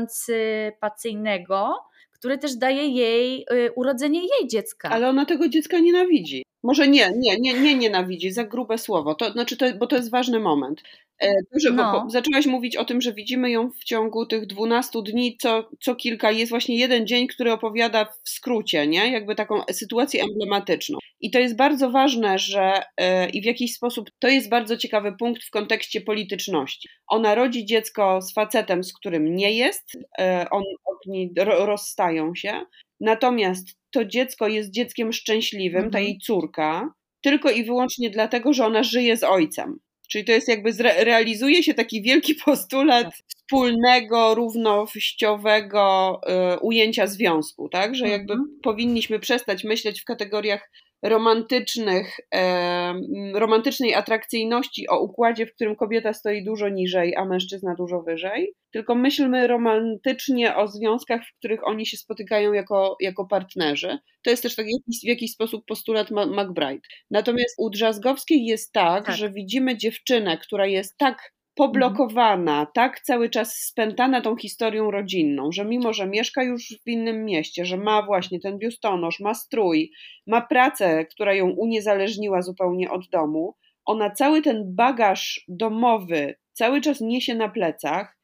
Speaker 1: emancypacyjnego, który też daje jej y, urodzenie jej dziecka.
Speaker 2: Ale ona tego dziecka nienawidzi. Może nie, nie, nie, nie nienawidzi, za grube słowo, to znaczy, to, bo to jest ważny moment. To, że, no. bo, zaczęłaś mówić o tym, że widzimy ją w ciągu tych dwunastu dni, co, co kilka, jest właśnie jeden dzień, który opowiada w skrócie, nie? Jakby taką sytuację emblematyczną. I to jest bardzo ważne, że yy, i w jakiś sposób to jest bardzo ciekawy punkt w kontekście polityczności. Ona rodzi dziecko z facetem, z którym nie jest, yy, on, oni ro, rozstają się, natomiast to dziecko jest dzieckiem szczęśliwym, mhm. ta jej córka, tylko i wyłącznie dlatego, że ona żyje z ojcem. Czyli to jest jakby, zre- realizuje się taki wielki postulat tak. wspólnego, równościowego y, ujęcia związku, tak? Że jakby mhm. powinniśmy przestać myśleć w kategoriach romantycznych, e, romantycznej atrakcyjności o układzie, w którym kobieta stoi dużo niżej, a mężczyzna dużo wyżej, tylko myślmy romantycznie o związkach, w których oni się spotykają jako, jako partnerzy. To jest też tak w jakiś sposób postulat McBride. Natomiast u Drzazgowskiej jest tak, tak, że widzimy dziewczynę, która jest tak poblokowana, mhm. tak cały czas spętana tą historią rodzinną, że mimo, że mieszka już w innym mieście, że ma właśnie ten biustonosz, ma strój, ma pracę, która ją uniezależniła zupełnie od domu, ona cały ten bagaż domowy cały czas niesie na plecach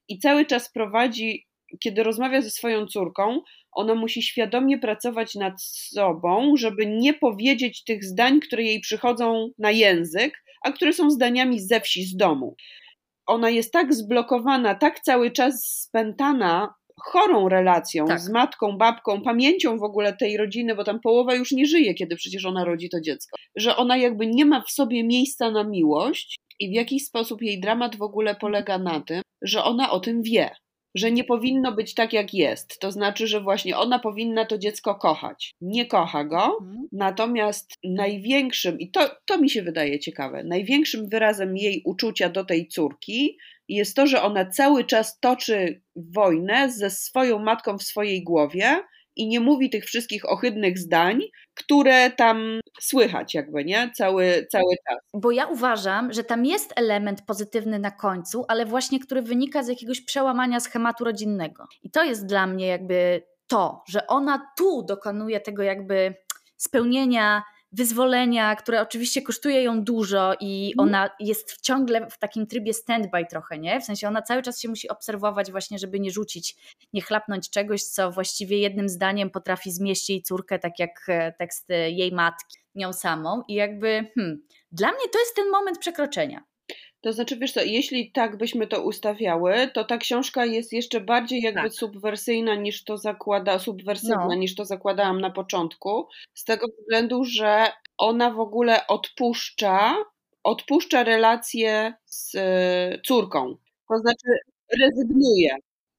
Speaker 2: i cały czas prowadzi, kiedy rozmawia ze swoją córką, ona musi świadomie pracować nad sobą, żeby nie powiedzieć tych zdań, które jej przychodzą na język, a które są zdaniami ze wsi, z domu. Ona jest tak zblokowana, tak cały czas spętana chorą relacją
Speaker 1: Tak.
Speaker 2: z matką, babką, pamięcią w ogóle tej rodziny, bo tam połowa już nie żyje, kiedy przecież ona rodzi to dziecko, że ona jakby nie ma w sobie miejsca na miłość i w jakiś sposób jej dramat w ogóle polega na tym, że ona o tym wie, że nie powinno być tak, jak jest. To znaczy, że właśnie ona powinna to dziecko kochać. Nie kocha go,
Speaker 1: Mhm.
Speaker 2: natomiast największym, i to, to mi się wydaje ciekawe, największym wyrazem jej uczucia do tej córki jest to, że ona cały czas toczy wojnę ze swoją matką w swojej głowie i nie mówi tych wszystkich ohydnych zdań, które tam słychać jakby, nie? Cały, cały czas.
Speaker 1: Bo ja uważam, że tam jest element pozytywny na końcu, ale właśnie który wynika z jakiegoś przełamania schematu rodzinnego. I to jest dla mnie jakby to, że ona tu dokonuje tego jakby spełnienia, wyzwolenia, które oczywiście kosztuje ją dużo i ona jest ciągle w takim trybie stand-by trochę, nie? W sensie ona cały czas się musi obserwować właśnie, żeby nie rzucić, nie chlapnąć czegoś, co właściwie jednym zdaniem potrafi zmieść jej córkę, tak jak tekst jej matki, nią samą. I jakby hmm, dla mnie to jest ten moment przekroczenia.
Speaker 2: To znaczy, wiesz co, jeśli tak byśmy to ustawiały, to ta książka jest jeszcze bardziej jakby
Speaker 1: Tak.
Speaker 2: subwersyjna niż to zakłada, subwersywna
Speaker 1: No.
Speaker 2: niż to zakładałam na początku, z tego względu, że ona w ogóle odpuszcza, odpuszcza relacje z y, córką, to znaczy rezygnuje.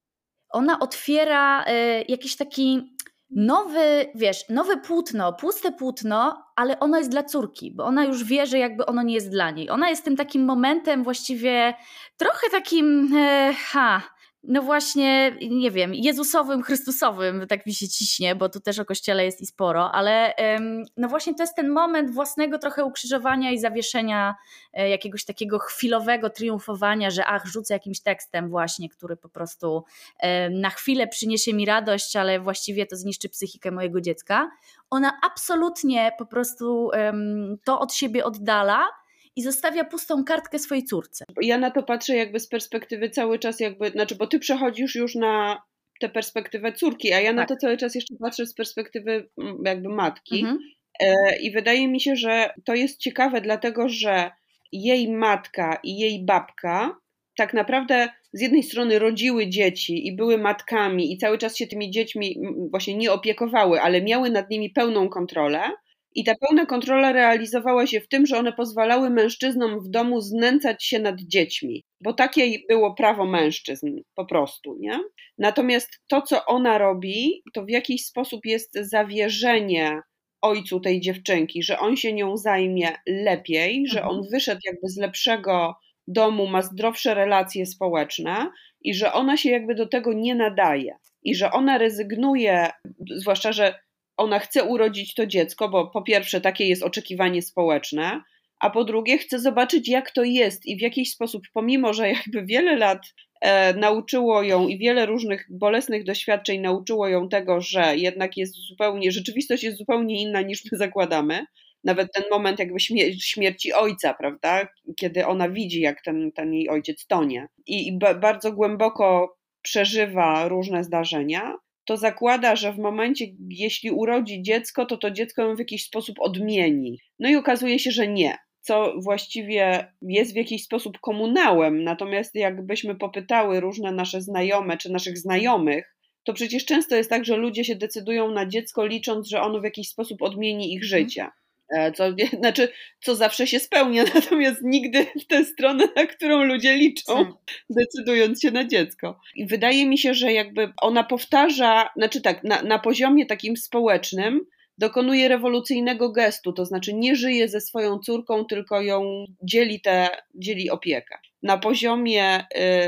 Speaker 1: Ona otwiera y, jakiś taki nowy, wiesz, nowe płótno, puste płótno, ale ono jest dla córki, bo ona już wie, że jakby ono nie jest dla niej. Ona jest tym takim momentem właściwie trochę takim, e, ha, no właśnie, nie wiem, jezusowym, chrystusowym, tak mi się ciśnie, bo tu też o Kościele jest i sporo, ale ym, no właśnie to jest ten moment własnego trochę ukrzyżowania i zawieszenia, e, jakiegoś takiego chwilowego triumfowania, że ach, rzucę jakimś tekstem właśnie, który po prostu e, na chwilę przyniesie mi radość, ale właściwie to zniszczy psychikę mojego dziecka. Ona absolutnie po prostu ym, to od siebie oddala i zostawia pustą kartkę swojej córce.
Speaker 2: Ja na to patrzę jakby z perspektywy cały czas jakby, znaczy bo ty przechodzisz już na tę perspektywę córki, a ja na
Speaker 1: Tak.
Speaker 2: to cały czas jeszcze patrzę z perspektywy mm, jakby matki.
Speaker 1: Mhm.
Speaker 2: E, I wydaje mi się, że to jest ciekawe, dlatego że jej matka i jej babka tak naprawdę z jednej strony rodziły dzieci i były matkami i cały czas się tymi dziećmi mm, właśnie nie opiekowały, ale miały nad nimi pełną kontrolę. I ta pełna kontrola realizowała się w tym, że one pozwalały mężczyznom w domu znęcać się nad dziećmi, bo takie było prawo mężczyzn po prostu, nie? Natomiast to, co ona robi, to w jakiś sposób jest zawierzenie ojcu tej dziewczynki, że on się nią zajmie lepiej, mhm. że on wyszedł jakby z lepszego domu, ma zdrowsze relacje społeczne i że ona się jakby do tego nie nadaje i że ona rezygnuje, zwłaszcza, że ona chce urodzić to dziecko, bo po pierwsze takie jest oczekiwanie społeczne, a po drugie chce zobaczyć, jak to jest i w jakiś sposób, pomimo że jakby wiele lat e, nauczyło ją i wiele różnych bolesnych doświadczeń nauczyło ją tego, że jednak jest zupełnie, rzeczywistość jest zupełnie inna niż my zakładamy. Nawet ten moment jakby śmier- śmierci ojca, prawda, kiedy ona widzi, jak ten, ten jej ojciec tonie i, i ba- bardzo głęboko przeżywa różne zdarzenia, to zakłada, że w momencie, jeśli urodzi dziecko, to to dziecko ją w jakiś sposób odmieni. No i okazuje się, że nie, co właściwie jest w jakiś sposób komunałem, natomiast jakbyśmy popytały różne nasze znajome czy naszych znajomych, to przecież często jest tak, że ludzie się decydują na dziecko licząc, że ono w jakiś sposób odmieni ich życie. Co, znaczy, co zawsze się spełnia, natomiast nigdy w tę stronę, na którą ludzie liczą, decydując się na dziecko. I wydaje mi się, że jakby ona powtarza, znaczy tak, na, na poziomie takim społecznym dokonuje rewolucyjnego gestu, to znaczy nie żyje ze swoją córką, tylko ją dzieli, te, dzieli opiekę. Na poziomie y,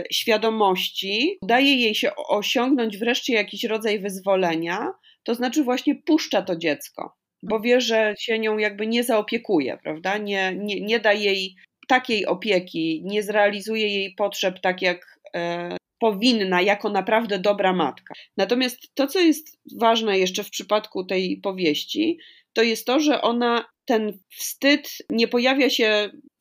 Speaker 2: świadomości daje jej się osiągnąć wreszcie jakiś rodzaj wyzwolenia, to znaczy właśnie puszcza to dziecko, bo wie, że się nią jakby nie zaopiekuje, prawda? Nie, nie, nie da jej takiej opieki, nie zrealizuje jej potrzeb tak jak e, powinna, jako naprawdę dobra matka. Natomiast to, co jest ważne jeszcze w przypadku tej powieści, to jest to, że ona, ten wstyd nie pojawia się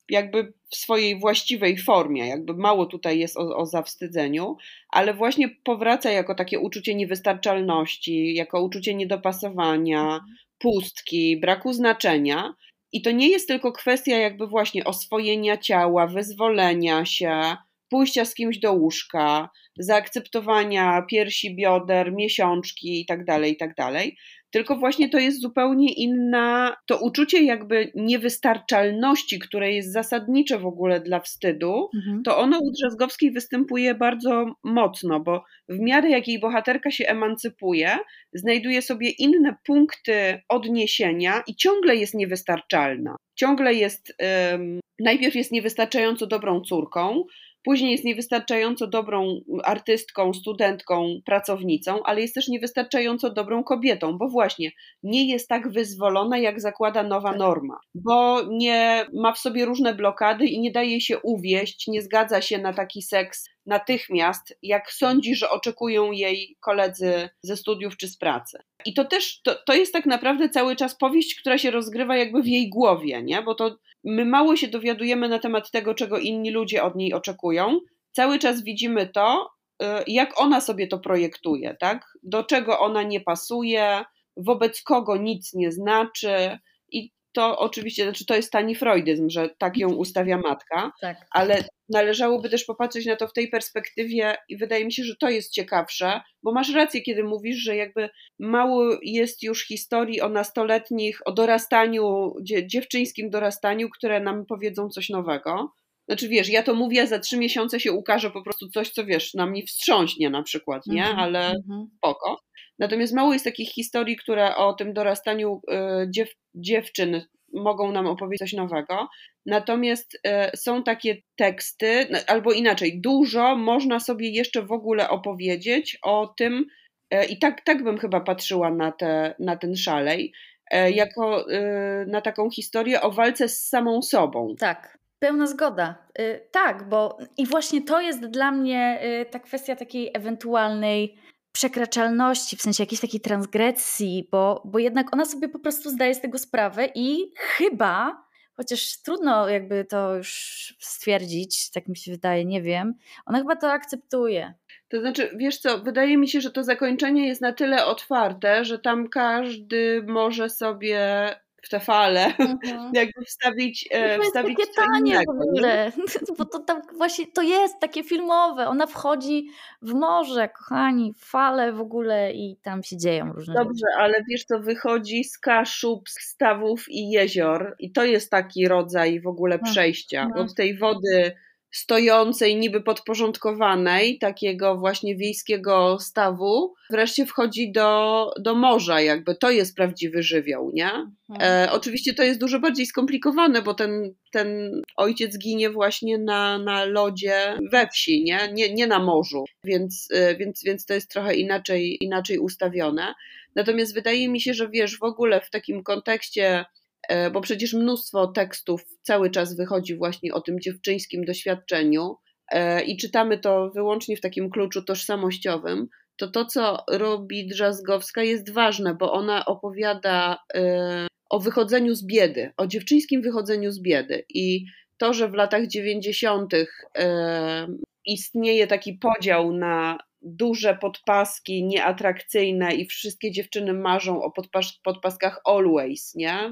Speaker 2: jakby w swojej właściwej formie, jakby mało tutaj jest o, o zawstydzeniu, ale właśnie powraca jako takie uczucie niewystarczalności, jako uczucie niedopasowania, pustki, braku znaczenia. I to nie jest tylko kwestia jakby właśnie oswojenia ciała, wyzwolenia się, pójścia z kimś do łóżka, zaakceptowania piersi, bioder, miesiączki itd., itd., tylko właśnie to jest zupełnie inna, to uczucie jakby niewystarczalności, które jest zasadnicze w ogóle dla wstydu, mhm. to ono u Drzazgowskiej występuje bardzo mocno, bo w miarę jak jej bohaterka się emancypuje, znajduje sobie inne punkty odniesienia i ciągle jest niewystarczalna. Ciągle jest, um, najpierw jest niewystarczająco dobrą córką, później jest niewystarczająco dobrą artystką, studentką, pracownicą, ale jest też niewystarczająco dobrą kobietą, bo właśnie nie jest tak wyzwolona, jak zakłada nowa norma, bo nie ma w sobie różne blokady i nie daje się uwieść, nie zgadza się na taki seks natychmiast, jak sądzi, że oczekują jej koledzy ze studiów czy z pracy. I to też, to, to jest tak naprawdę cały czas powieść, która się rozgrywa jakby w jej głowie, nie? Bo to my mało się dowiadujemy na temat tego, czego inni ludzie od niej oczekują. Cały czas widzimy to, jak ona sobie to projektuje, tak? Do czego ona nie pasuje, wobec kogo nic nie znaczy. I to oczywiście, znaczy to jest tani freudyzm, że tak ją ustawia matka, tak. Ale należałoby też popatrzeć na to w tej perspektywie i wydaje mi się, że to jest ciekawsze, bo masz rację, kiedy mówisz, że jakby mało jest już historii o nastoletnich, o dorastaniu, dziewczyńskim dorastaniu, które nam powiedzą coś nowego. Znaczy wiesz, ja to mówię, za trzy miesiące się ukaże po prostu coś, co wiesz, nam nie wstrząśnie na przykład, nie? Mm-hmm, ale mm-hmm. spoko. Natomiast mało jest takich historii, które o tym dorastaniu y, dziew, dziewczyn mogą nam opowiedzieć coś nowego. Natomiast y, są takie teksty, albo inaczej, dużo można sobie jeszcze w ogóle opowiedzieć o tym, y, i tak, tak bym chyba patrzyła na, te, na ten szalej, y, jako y, na taką historię o walce z samą sobą.
Speaker 1: Tak. Pełna zgoda. Yy, tak, bo i właśnie to jest dla mnie yy, ta kwestia takiej ewentualnej przekraczalności, w sensie jakiejś takiej transgresji, bo, bo jednak ona sobie po prostu zdaje z tego sprawę i chyba, chociaż trudno jakby to już stwierdzić, tak mi się wydaje, nie wiem, ona chyba to akceptuje.
Speaker 2: To znaczy, wiesz co, wydaje mi się, że to zakończenie jest na tyle otwarte, że tam każdy może sobie w te fale mhm. jakby wstawić e,
Speaker 1: to
Speaker 2: wstawić
Speaker 1: jest takie tanie w ogóle, bo to tam właśnie to jest takie filmowe, ona wchodzi w morze, kochani, w fale w ogóle i tam się dzieją różne
Speaker 2: Dobrze,
Speaker 1: rzeczy.
Speaker 2: Ale wiesz co, wychodzi z Kaszub, z stawów i jezior i to jest taki rodzaj w ogóle przejścia no, no. od tej wody stojącej, niby podporządkowanej, takiego właśnie wiejskiego stawu, wreszcie wchodzi do, do morza, jakby to jest prawdziwy żywioł, nie? E, oczywiście to jest dużo bardziej skomplikowane, bo ten, ten ojciec ginie właśnie na, na lodzie we wsi, nie? Nie, nie na morzu, więc, więc, więc to jest trochę inaczej, inaczej ustawione. Natomiast wydaje mi się, że wiesz, w ogóle w takim kontekście, bo przecież mnóstwo tekstów cały czas wychodzi właśnie o tym dziewczyńskim doświadczeniu i czytamy to wyłącznie w takim kluczu tożsamościowym, to to, co robi Drzazgowska, jest ważne, bo ona opowiada o wychodzeniu z biedy, o dziewczyńskim wychodzeniu z biedy i to, że w latach dziewięćdziesiątych istnieje taki podział na duże podpaski, nieatrakcyjne i wszystkie dziewczyny marzą o podpas- podpaskach always, nie?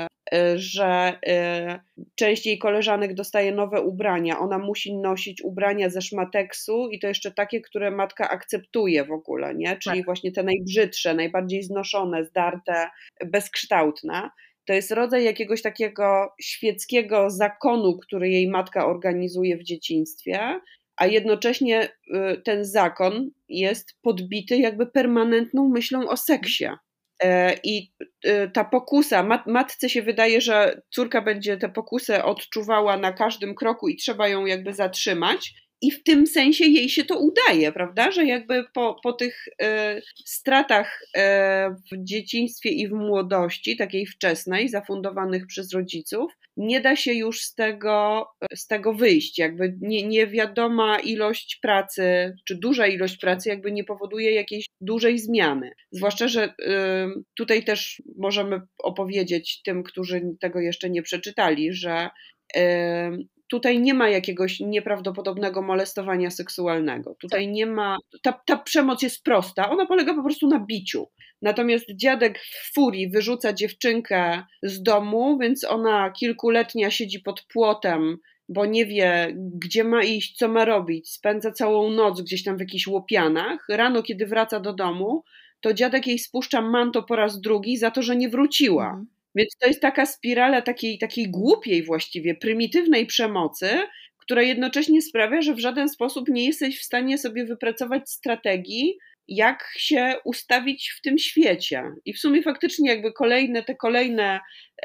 Speaker 2: Że część jej koleżanek dostaje nowe ubrania, ona musi nosić ubrania ze szmateksu i to jeszcze takie, które matka akceptuje w ogóle, nie? Czyli tak. Właśnie te najbrzydsze, najbardziej znoszone, zdarte, bezkształtne. To jest rodzaj jakiegoś takiego świeckiego zakonu, który jej matka organizuje w dzieciństwie, a jednocześnie ten zakon jest podbity jakby permanentną myślą o seksie. I ta pokusa, mat, matce się wydaje, że córka będzie tę pokusę odczuwała na każdym kroku i trzeba ją jakby zatrzymać. I w tym sensie jej się to udaje, prawda? Że jakby po, po tych e, stratach e, w dzieciństwie i w młodości, takiej wczesnej, zafundowanych przez rodziców, nie da się już z tego, z tego wyjść. Jakby nie, niewiadoma ilość pracy, czy duża ilość pracy jakby nie powoduje jakiejś dużej zmiany. Zwłaszcza, że y, tutaj też możemy opowiedzieć tym, którzy tego jeszcze nie przeczytali, że Tutaj nie ma jakiegoś nieprawdopodobnego molestowania seksualnego. Tutaj nie ma, ta, ta przemoc jest prosta, ona polega po prostu na biciu. Natomiast dziadek w furii wyrzuca dziewczynkę z domu, więc ona kilkuletnia siedzi pod płotem, bo nie wie, gdzie ma iść, co ma robić. Spędza całą noc gdzieś tam w jakichś łopianach. Rano, kiedy wraca do domu, to dziadek jej spuszcza manto po raz drugi za to, że nie wróciła. Mhm. Więc to jest taka spirala takiej, takiej głupiej właściwie, prymitywnej przemocy, która jednocześnie sprawia, że w żaden sposób nie jesteś w stanie sobie wypracować strategii, jak się ustawić w tym świecie. I w sumie faktycznie jakby kolejne, te kolejne,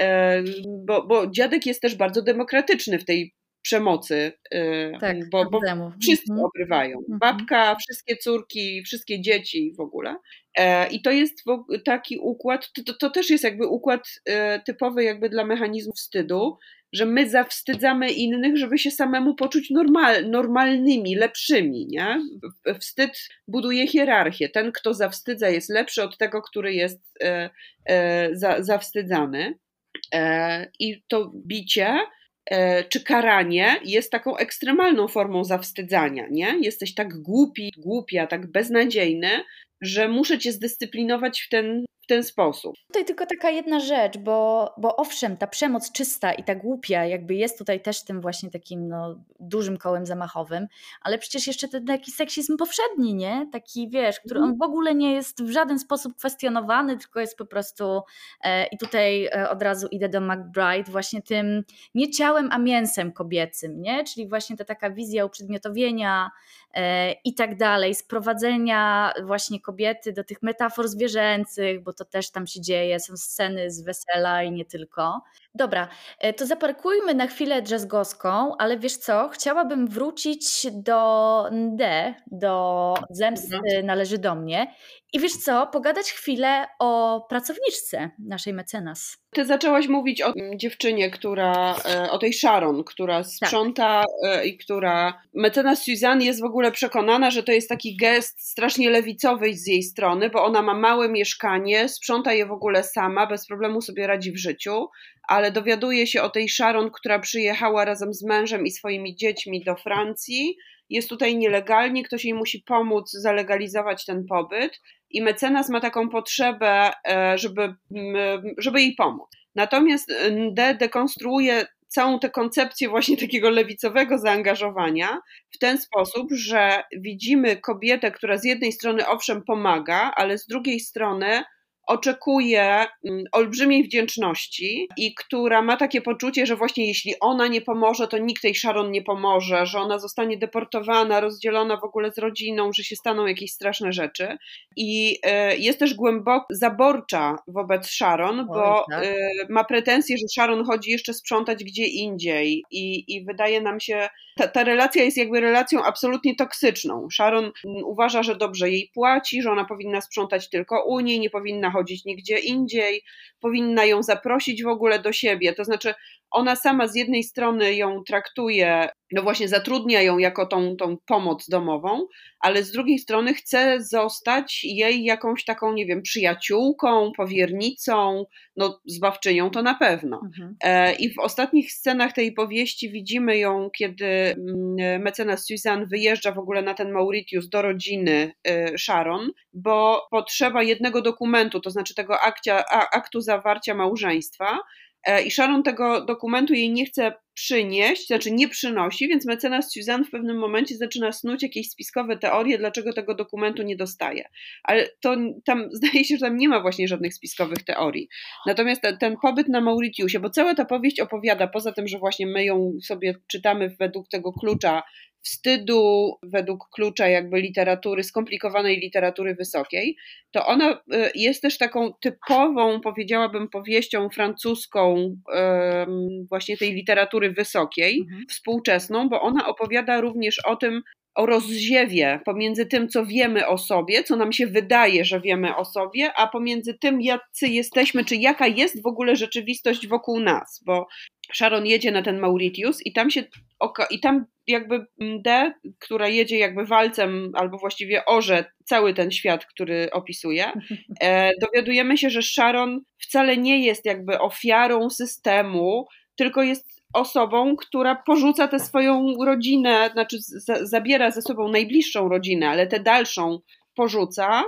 Speaker 2: bo, bo dziadek jest też bardzo demokratyczny w tej przemocy,
Speaker 1: tak,
Speaker 2: bo, bo wszyscy
Speaker 1: mhm.
Speaker 2: obrywają. Babka, wszystkie córki, wszystkie dzieci w ogóle. I to jest taki układ, to, to, to też jest jakby układ typowy jakby dla mechanizmu wstydu, że my zawstydzamy innych, żeby się samemu poczuć normal, normalnymi, lepszymi, nie? Wstyd buduje hierarchię. Ten, kto zawstydza, jest lepszy od tego, który jest e, e, za, zawstydzany. E, I to bicie e, czy karanie jest taką ekstremalną formą zawstydzania, nie? Jesteś tak głupi, głupia, tak beznadziejny, że muszę cię zdyscyplinować w ten, w ten sposób.
Speaker 1: Tutaj tylko taka jedna rzecz, bo, bo owszem, ta przemoc czysta i ta głupia jakby jest tutaj też tym właśnie takim no, dużym kołem zamachowym, ale przecież jeszcze ten taki seksizm powszedni, nie? Taki, wiesz, który on w ogóle nie jest w żaden sposób kwestionowany, tylko jest po prostu e, i tutaj e, od razu idę do McBride, właśnie tym nie ciałem, a mięsem kobiecym, nie? Czyli właśnie ta taka wizja uprzedmiotowienia e, i tak dalej, sprowadzenia właśnie kobiety do tych metafor zwierzęcych, bo to też tam się dzieje, są sceny z wesela i nie tylko. Dobra, to zaparkujmy na chwilę drzazgowską, ale wiesz co, chciałabym wrócić do N D, do Zemsty należy do mnie i wiesz co, pogadać chwilę o pracowniczce naszej mecenas.
Speaker 2: Ty zaczęłaś mówić o dziewczynie, która, o tej Sharon, która sprząta tak. i która, mecenas Suzanne jest w ogóle przekonana, że to jest taki gest strasznie lewicowy z jej strony, bo ona ma małe mieszkanie, sprząta je w ogóle sama, bez problemu sobie radzi w życiu, ale dowiaduje się o tej Sharon, która przyjechała razem z mężem i swoimi dziećmi do Francji, jest tutaj nielegalnie, ktoś jej musi pomóc zalegalizować ten pobyt i mecenas ma taką potrzebę, żeby, żeby jej pomóc. Natomiast N D dekonstruuje całą tę koncepcję właśnie takiego lewicowego zaangażowania w ten sposób, że widzimy kobietę, która z jednej strony owszem pomaga, ale z drugiej strony oczekuje olbrzymiej wdzięczności i która ma takie poczucie, że właśnie jeśli ona nie pomoże, to nikt tej Sharon nie pomoże, że ona zostanie deportowana, rozdzielona w ogóle z rodziną, że się staną jakieś straszne rzeczy. I jest też głęboko zaborcza wobec Sharon, bo Oj, tak. ma pretensje, że Sharon chodzi jeszcze sprzątać gdzie indziej i, i wydaje nam się, ta, ta relacja jest jakby relacją absolutnie toksyczną. Sharon uważa, że dobrze jej płaci, że ona powinna sprzątać tylko u niej, nie powinna chodzić nigdzie indziej, powinna ją zaprosić w ogóle do siebie, to znaczy ona sama z jednej strony ją traktuje, no właśnie zatrudnia ją jako tą, tą pomoc domową, ale z drugiej strony chce zostać jej jakąś taką, nie wiem, przyjaciółką, powiernicą, no zbawczynią to na pewno. Mhm. I w ostatnich scenach tej powieści widzimy ją, kiedy mecenas Suzanne wyjeżdża w ogóle na ten Mauritius do rodziny Sharon, bo potrzeba jednego dokumentu, to znaczy tego akcia, aktu zawarcia małżeństwa, i Sharon tego dokumentu jej nie chce przynieść, znaczy nie przynosi, więc mecenas Suzanne w pewnym momencie zaczyna snuć jakieś spiskowe teorie, dlaczego tego dokumentu nie dostaje. Ale to tam zdaje się, że tam nie ma właśnie żadnych spiskowych teorii. Natomiast ten, ten pobyt na Mauritiusie, bo cała ta powieść opowiada, poza tym, że właśnie my ją sobie czytamy według tego klucza wstydu, według klucza jakby literatury, skomplikowanej literatury wysokiej, to ona jest też taką typową, powiedziałabym, powieścią francuską właśnie tej literatury wysokiej, mhm. współczesną, bo ona opowiada również o tym, o rozziewie pomiędzy tym, co wiemy o sobie, co nam się wydaje, że wiemy o sobie, a pomiędzy tym, jacy jesteśmy, czy jaka jest w ogóle rzeczywistość wokół nas, bo Sharon jedzie na ten Mauritius i tam się i tam jakby D, która jedzie jakby walcem, albo właściwie orze cały ten świat, który opisuje, e, dowiadujemy się, że Sharon wcale nie jest jakby ofiarą systemu, tylko jest osobą, która porzuca tę swoją rodzinę, znaczy z- zabiera ze sobą najbliższą rodzinę, ale tę dalszą porzuca,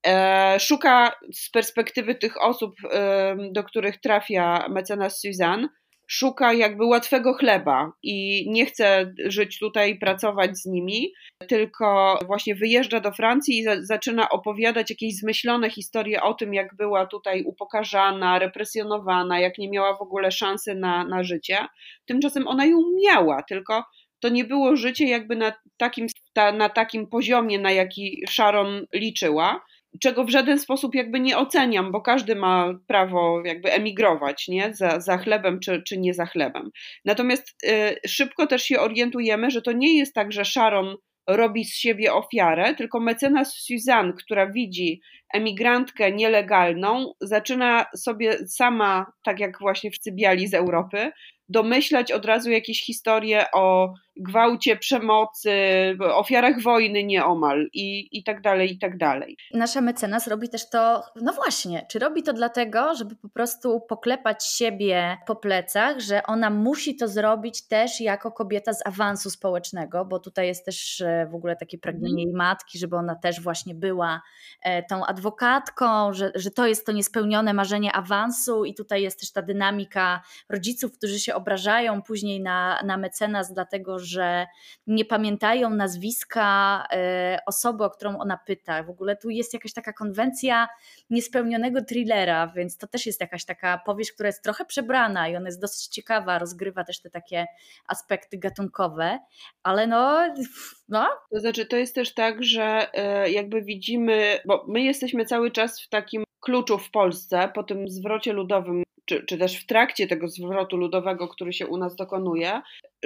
Speaker 2: e, szuka z perspektywy tych osób, e, do których trafia mecenas Suzanne, szuka jakby łatwego chleba i nie chce żyć tutaj, pracować z nimi, tylko właśnie wyjeżdża do Francji i za, zaczyna opowiadać jakieś zmyślone historie o tym, jak była tutaj upokarzana, represjonowana, jak nie miała w ogóle szansy na, na życie. Tymczasem ona ją miała, tylko to nie było życie jakby na takim, na takim poziomie, na jaki Sharon liczyła, czego w żaden sposób jakby nie oceniam, bo każdy ma prawo jakby emigrować, nie? Za, za chlebem czy, czy nie za chlebem. Natomiast y, szybko też się orientujemy, że to nie jest tak, że Sharon robi z siebie ofiarę, tylko mecenas Suzanne, która widzi emigrantkę nielegalną, zaczyna sobie sama, tak jak właśnie wszyscy biali z Europy, domyślać od razu jakieś historie o gwałcie, przemocy, ofiarach wojny nieomal i, i tak dalej, i tak dalej.
Speaker 1: Nasza mecenas robi też to, no właśnie, czy robi to dlatego, żeby po prostu poklepać siebie po plecach, że ona musi to zrobić też jako kobieta z awansu społecznego, bo tutaj jest też w ogóle takie pragnienie jej matki, żeby ona też właśnie była tą adwokatką, że, że to jest to niespełnione marzenie awansu i tutaj jest też ta dynamika rodziców, którzy się obrażają później na, na mecenas, dlatego że nie pamiętają nazwiska e, osoby, o którą ona pyta. W ogóle tu jest jakaś taka konwencja niespełnionego thrillera, więc to też jest jakaś taka powieść, która jest trochę przebrana i ona jest dosyć ciekawa, rozgrywa też te takie aspekty gatunkowe, ale no... no.
Speaker 2: To znaczy to jest też tak, że e, jakby widzimy, bo my jesteśmy cały czas w takim kluczu w Polsce, po tym zwrocie ludowym, czy, czy też w trakcie tego zwrotu ludowego, który się u nas dokonuje,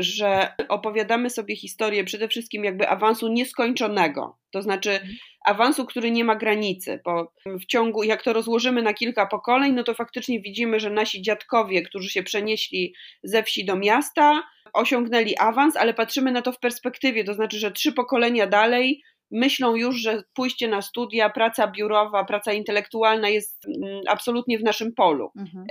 Speaker 2: że opowiadamy sobie historię przede wszystkim jakby awansu nieskończonego, to znaczy awansu, który nie ma granicy, bo w ciągu, jak to rozłożymy na kilka pokoleń, no to faktycznie widzimy, że nasi dziadkowie, którzy się przenieśli ze wsi do miasta, osiągnęli awans, ale patrzymy na to w perspektywie, to znaczy, że trzy pokolenia dalej myślą już, że pójście na studia, praca biurowa, praca intelektualna jest absolutnie w naszym polu. Mhm.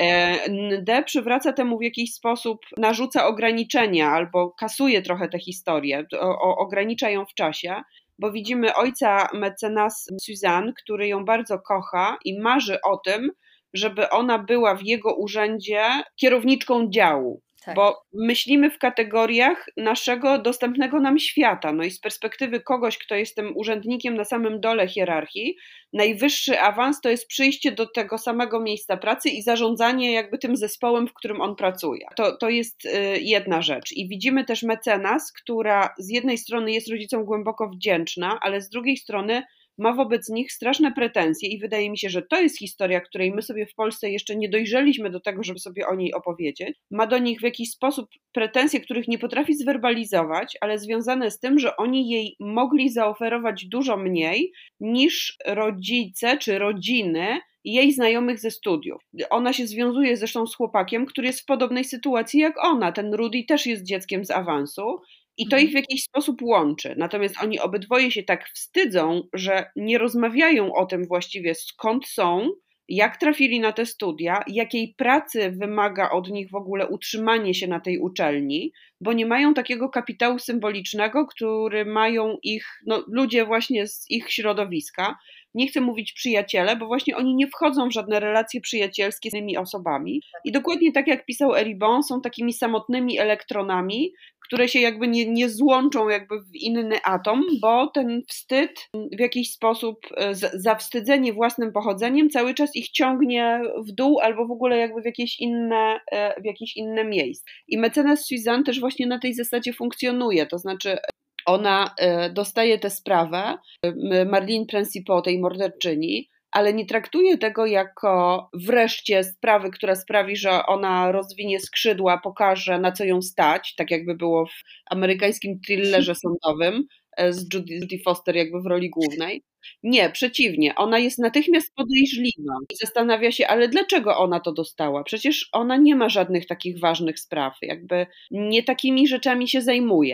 Speaker 2: N D przywraca temu w jakiś sposób, narzuca ograniczenia albo kasuje trochę tę historię, o, o, ogranicza ją w czasie, bo widzimy ojca mecenas Suzanne, który ją bardzo kocha i marzy o tym, żeby ona była w jego urzędzie kierowniczką działu. Tak. Bo myślimy w kategoriach naszego dostępnego nam świata. No i z perspektywy kogoś, kto jest tym urzędnikiem na samym dole hierarchii, najwyższy awans to jest przyjście do tego samego miejsca pracy i zarządzanie jakby tym zespołem, w którym on pracuje. To, to jest jedna rzecz. I widzimy też mecenas, która z jednej strony jest rodzicom głęboko wdzięczna, ale z drugiej strony ma wobec nich straszne pretensje i wydaje mi się, że to jest historia, której my sobie w Polsce jeszcze nie dojrzeliśmy do tego, żeby sobie o niej opowiedzieć. Ma do nich w jakiś sposób pretensje, których nie potrafi zwerbalizować, ale związane z tym, że oni jej mogli zaoferować dużo mniej niż rodzice czy rodziny jej znajomych ze studiów. Ona się związuje zresztą z chłopakiem, który jest w podobnej sytuacji jak ona. Ten Rudy też jest dzieckiem z awansu. I to ich w jakiś sposób łączy. Natomiast oni obydwoje się tak wstydzą, że nie rozmawiają o tym właściwie, skąd są, jak trafili na te studia, jakiej pracy wymaga od nich w ogóle utrzymanie się na tej uczelni, bo nie mają takiego kapitału symbolicznego, który mają ich, no, ludzie właśnie z ich środowiska. Nie chcę mówić przyjaciele, bo właśnie oni nie wchodzą w żadne relacje przyjacielskie z tymi osobami. I dokładnie tak jak pisał Eribon, są takimi samotnymi elektronami, które się jakby nie, nie złączą jakby w inny atom, bo ten wstyd w jakiś sposób, zawstydzenie własnym pochodzeniem cały czas ich ciągnie w dół albo w ogóle jakby w jakieś inne, w jakieś inne miejsce. I mecenas Suzanne też właśnie na tej zasadzie funkcjonuje, to znaczy ona dostaje tę sprawę, Marlene Principaux, tej morderczyni, ale nie traktuje tego jako wreszcie sprawy, która sprawi, że ona rozwinie skrzydła, pokaże, na co ją stać, tak jakby było w amerykańskim thrillerze sądowym z Judy, Judy Foster jakby w roli głównej. Nie, przeciwnie, ona jest natychmiast podejrzliwa i zastanawia się, ale dlaczego ona to dostała? Przecież ona nie ma żadnych takich ważnych spraw, jakby nie takimi rzeczami się zajmuje.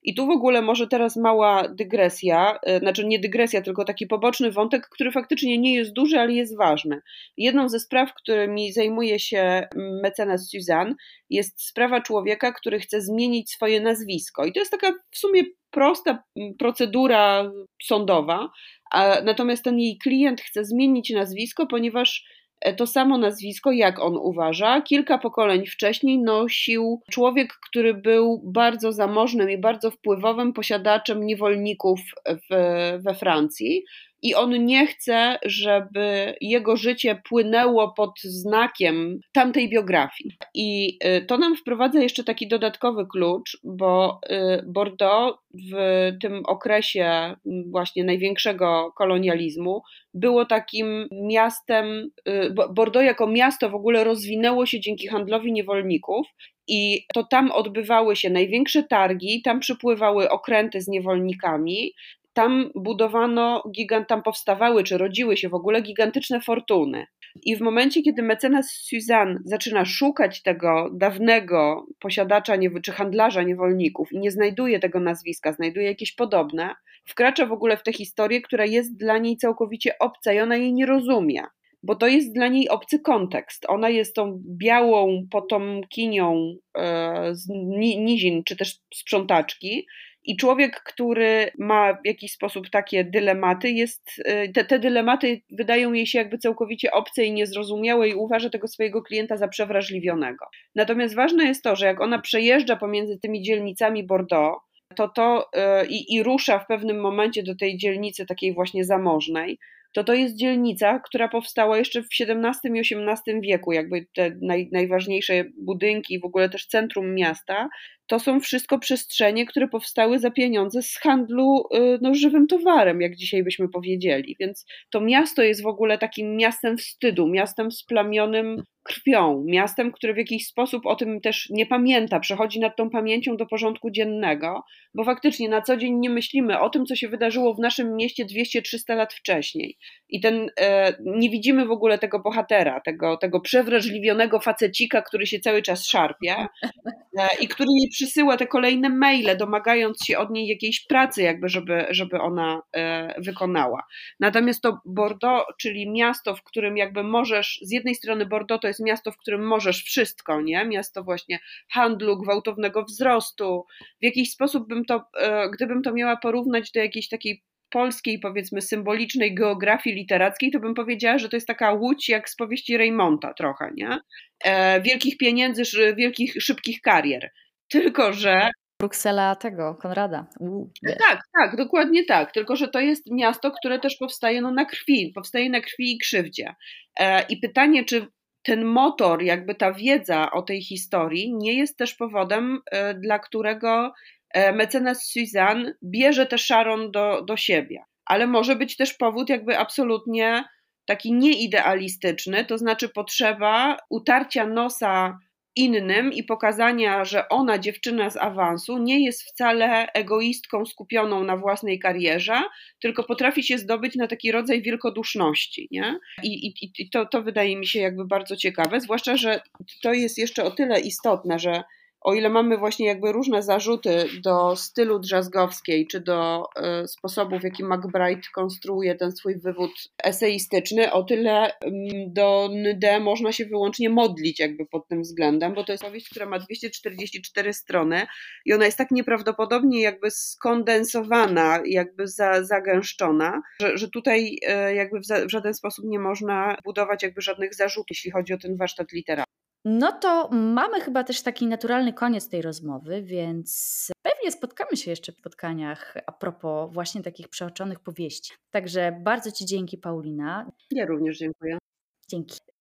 Speaker 2: I tu w ogóle może teraz mała dygresja, znaczy nie dygresja, tylko taki poboczny wątek, który faktycznie nie jest duży, ale jest ważny. Jedną ze spraw, którymi zajmuje się mecenas Suzanne, jest sprawa człowieka, który chce zmienić swoje nazwisko. I to jest taka w sumie prosta procedura sądowa, a natomiast ten jej klient chce zmienić nazwisko, ponieważ to samo nazwisko, jak on uważa, kilka pokoleń wcześniej nosił człowiek, który był bardzo zamożnym i bardzo wpływowym posiadaczem niewolników w, we Francji. I on nie chce, żeby jego życie płynęło pod znakiem tamtej biografii. I to nam wprowadza jeszcze taki dodatkowy klucz, bo Bordeaux w tym okresie właśnie największego kolonializmu było takim miastem, Bordeaux jako miasto w ogóle rozwinęło się dzięki handlowi niewolników. I to tam odbywały się największe targi, tam przypływały okręty z niewolnikami, tam budowano, gigant, tam powstawały czy rodziły się w ogóle gigantyczne fortuny. I w momencie, kiedy mecenas Suzanne zaczyna szukać tego dawnego posiadacza czy handlarza niewolników i nie znajduje tego nazwiska, znajduje jakieś podobne, wkracza w ogóle w tę historię, która jest dla niej całkowicie obca i ona jej nie rozumie. Bo to jest dla niej obcy kontekst. Ona jest tą białą potomkinią e, z nizin czy też sprzątaczki. I człowiek, który ma w jakiś sposób takie dylematy, jest, te, te dylematy wydają jej się jakby całkowicie obce i niezrozumiałe i uważa tego swojego klienta za przewrażliwionego. Natomiast ważne jest to, że jak ona przejeżdża pomiędzy tymi dzielnicami Bordeaux, to to yy, i rusza w pewnym momencie do tej dzielnicy takiej właśnie zamożnej, to to jest dzielnica, która powstała jeszcze w siedemnastym i osiemnastym wieku, jakby te naj, najważniejsze budynki, w ogóle też centrum miasta, to są wszystko przestrzenie, które powstały za pieniądze z handlu no, żywym towarem, jak dzisiaj byśmy powiedzieli. Więc to miasto jest w ogóle takim miastem wstydu, miastem splamionym krwią, miastem, które w jakiś sposób o tym też nie pamięta, przechodzi nad tą pamięcią do porządku dziennego, bo faktycznie na co dzień nie myślimy o tym, co się wydarzyło w naszym mieście dwieście trzysta lat wcześniej. I ten, e, nie widzimy w ogóle tego bohatera, tego, tego przewrażliwionego facecika, który się cały czas szarpie e, i który jej przysyła te kolejne maile, domagając się od niej jakiejś pracy, jakby żeby, żeby ona e, wykonała. Natomiast to Bordeaux, czyli miasto, w którym jakby możesz, z jednej strony Bordeaux to jest miasto, w którym możesz wszystko, nie? Miasto właśnie handlu, gwałtownego wzrostu. W jakiś sposób bym to, e, gdybym to miała porównać do jakiejś takiej polskiej, powiedzmy, symbolicznej geografii literackiej, to bym powiedziała, że to jest taka Łódź jak z powieści Reymonta trochę, nie? E, wielkich pieniędzy, wielkich, szybkich karier. Tylko, że...
Speaker 1: Bruksela tego, Konrada. Uu,
Speaker 2: tak, tak, dokładnie tak. Tylko, że to jest miasto, które też powstaje no, na krwi, powstaje na krwi i krzywdzie. E, I pytanie, czy ten motor, jakby ta wiedza o tej historii nie jest też powodem, e, dla którego mecenas Suzanne bierze tę Sharon do, do siebie. Ale może być też powód jakby absolutnie taki nieidealistyczny, to znaczy potrzeba utarcia nosa innym i pokazania, że ona, dziewczyna z awansu, nie jest wcale egoistką skupioną na własnej karierze, tylko potrafi się zdobyć na taki rodzaj wielkoduszności, nie? I, i, i to, to wydaje mi się jakby bardzo ciekawe, zwłaszcza, że to jest jeszcze o tyle istotne, że o ile mamy właśnie jakby różne zarzuty do stylu Drzazgowskiej, czy do y, sposobu, w jaki McBride konstruuje ten swój wywód eseistyczny, o tyle y, do N D można się wyłącznie modlić jakby pod tym względem, bo to jest powieść, która ma dwieście czterdzieści cztery strony i ona jest tak nieprawdopodobnie jakby skondensowana, jakby za, zagęszczona, że, że tutaj y, jakby w, za, w żaden sposób nie można budować jakby żadnych zarzutów, jeśli chodzi o ten warsztat literacki.
Speaker 1: No to mamy chyba też taki naturalny koniec tej rozmowy, więc pewnie spotkamy się jeszcze w spotkaniach a propos właśnie takich przeoczonych powieści. Także bardzo Ci dzięki, Paulina.
Speaker 2: Ja również dziękuję.
Speaker 1: Dzięki.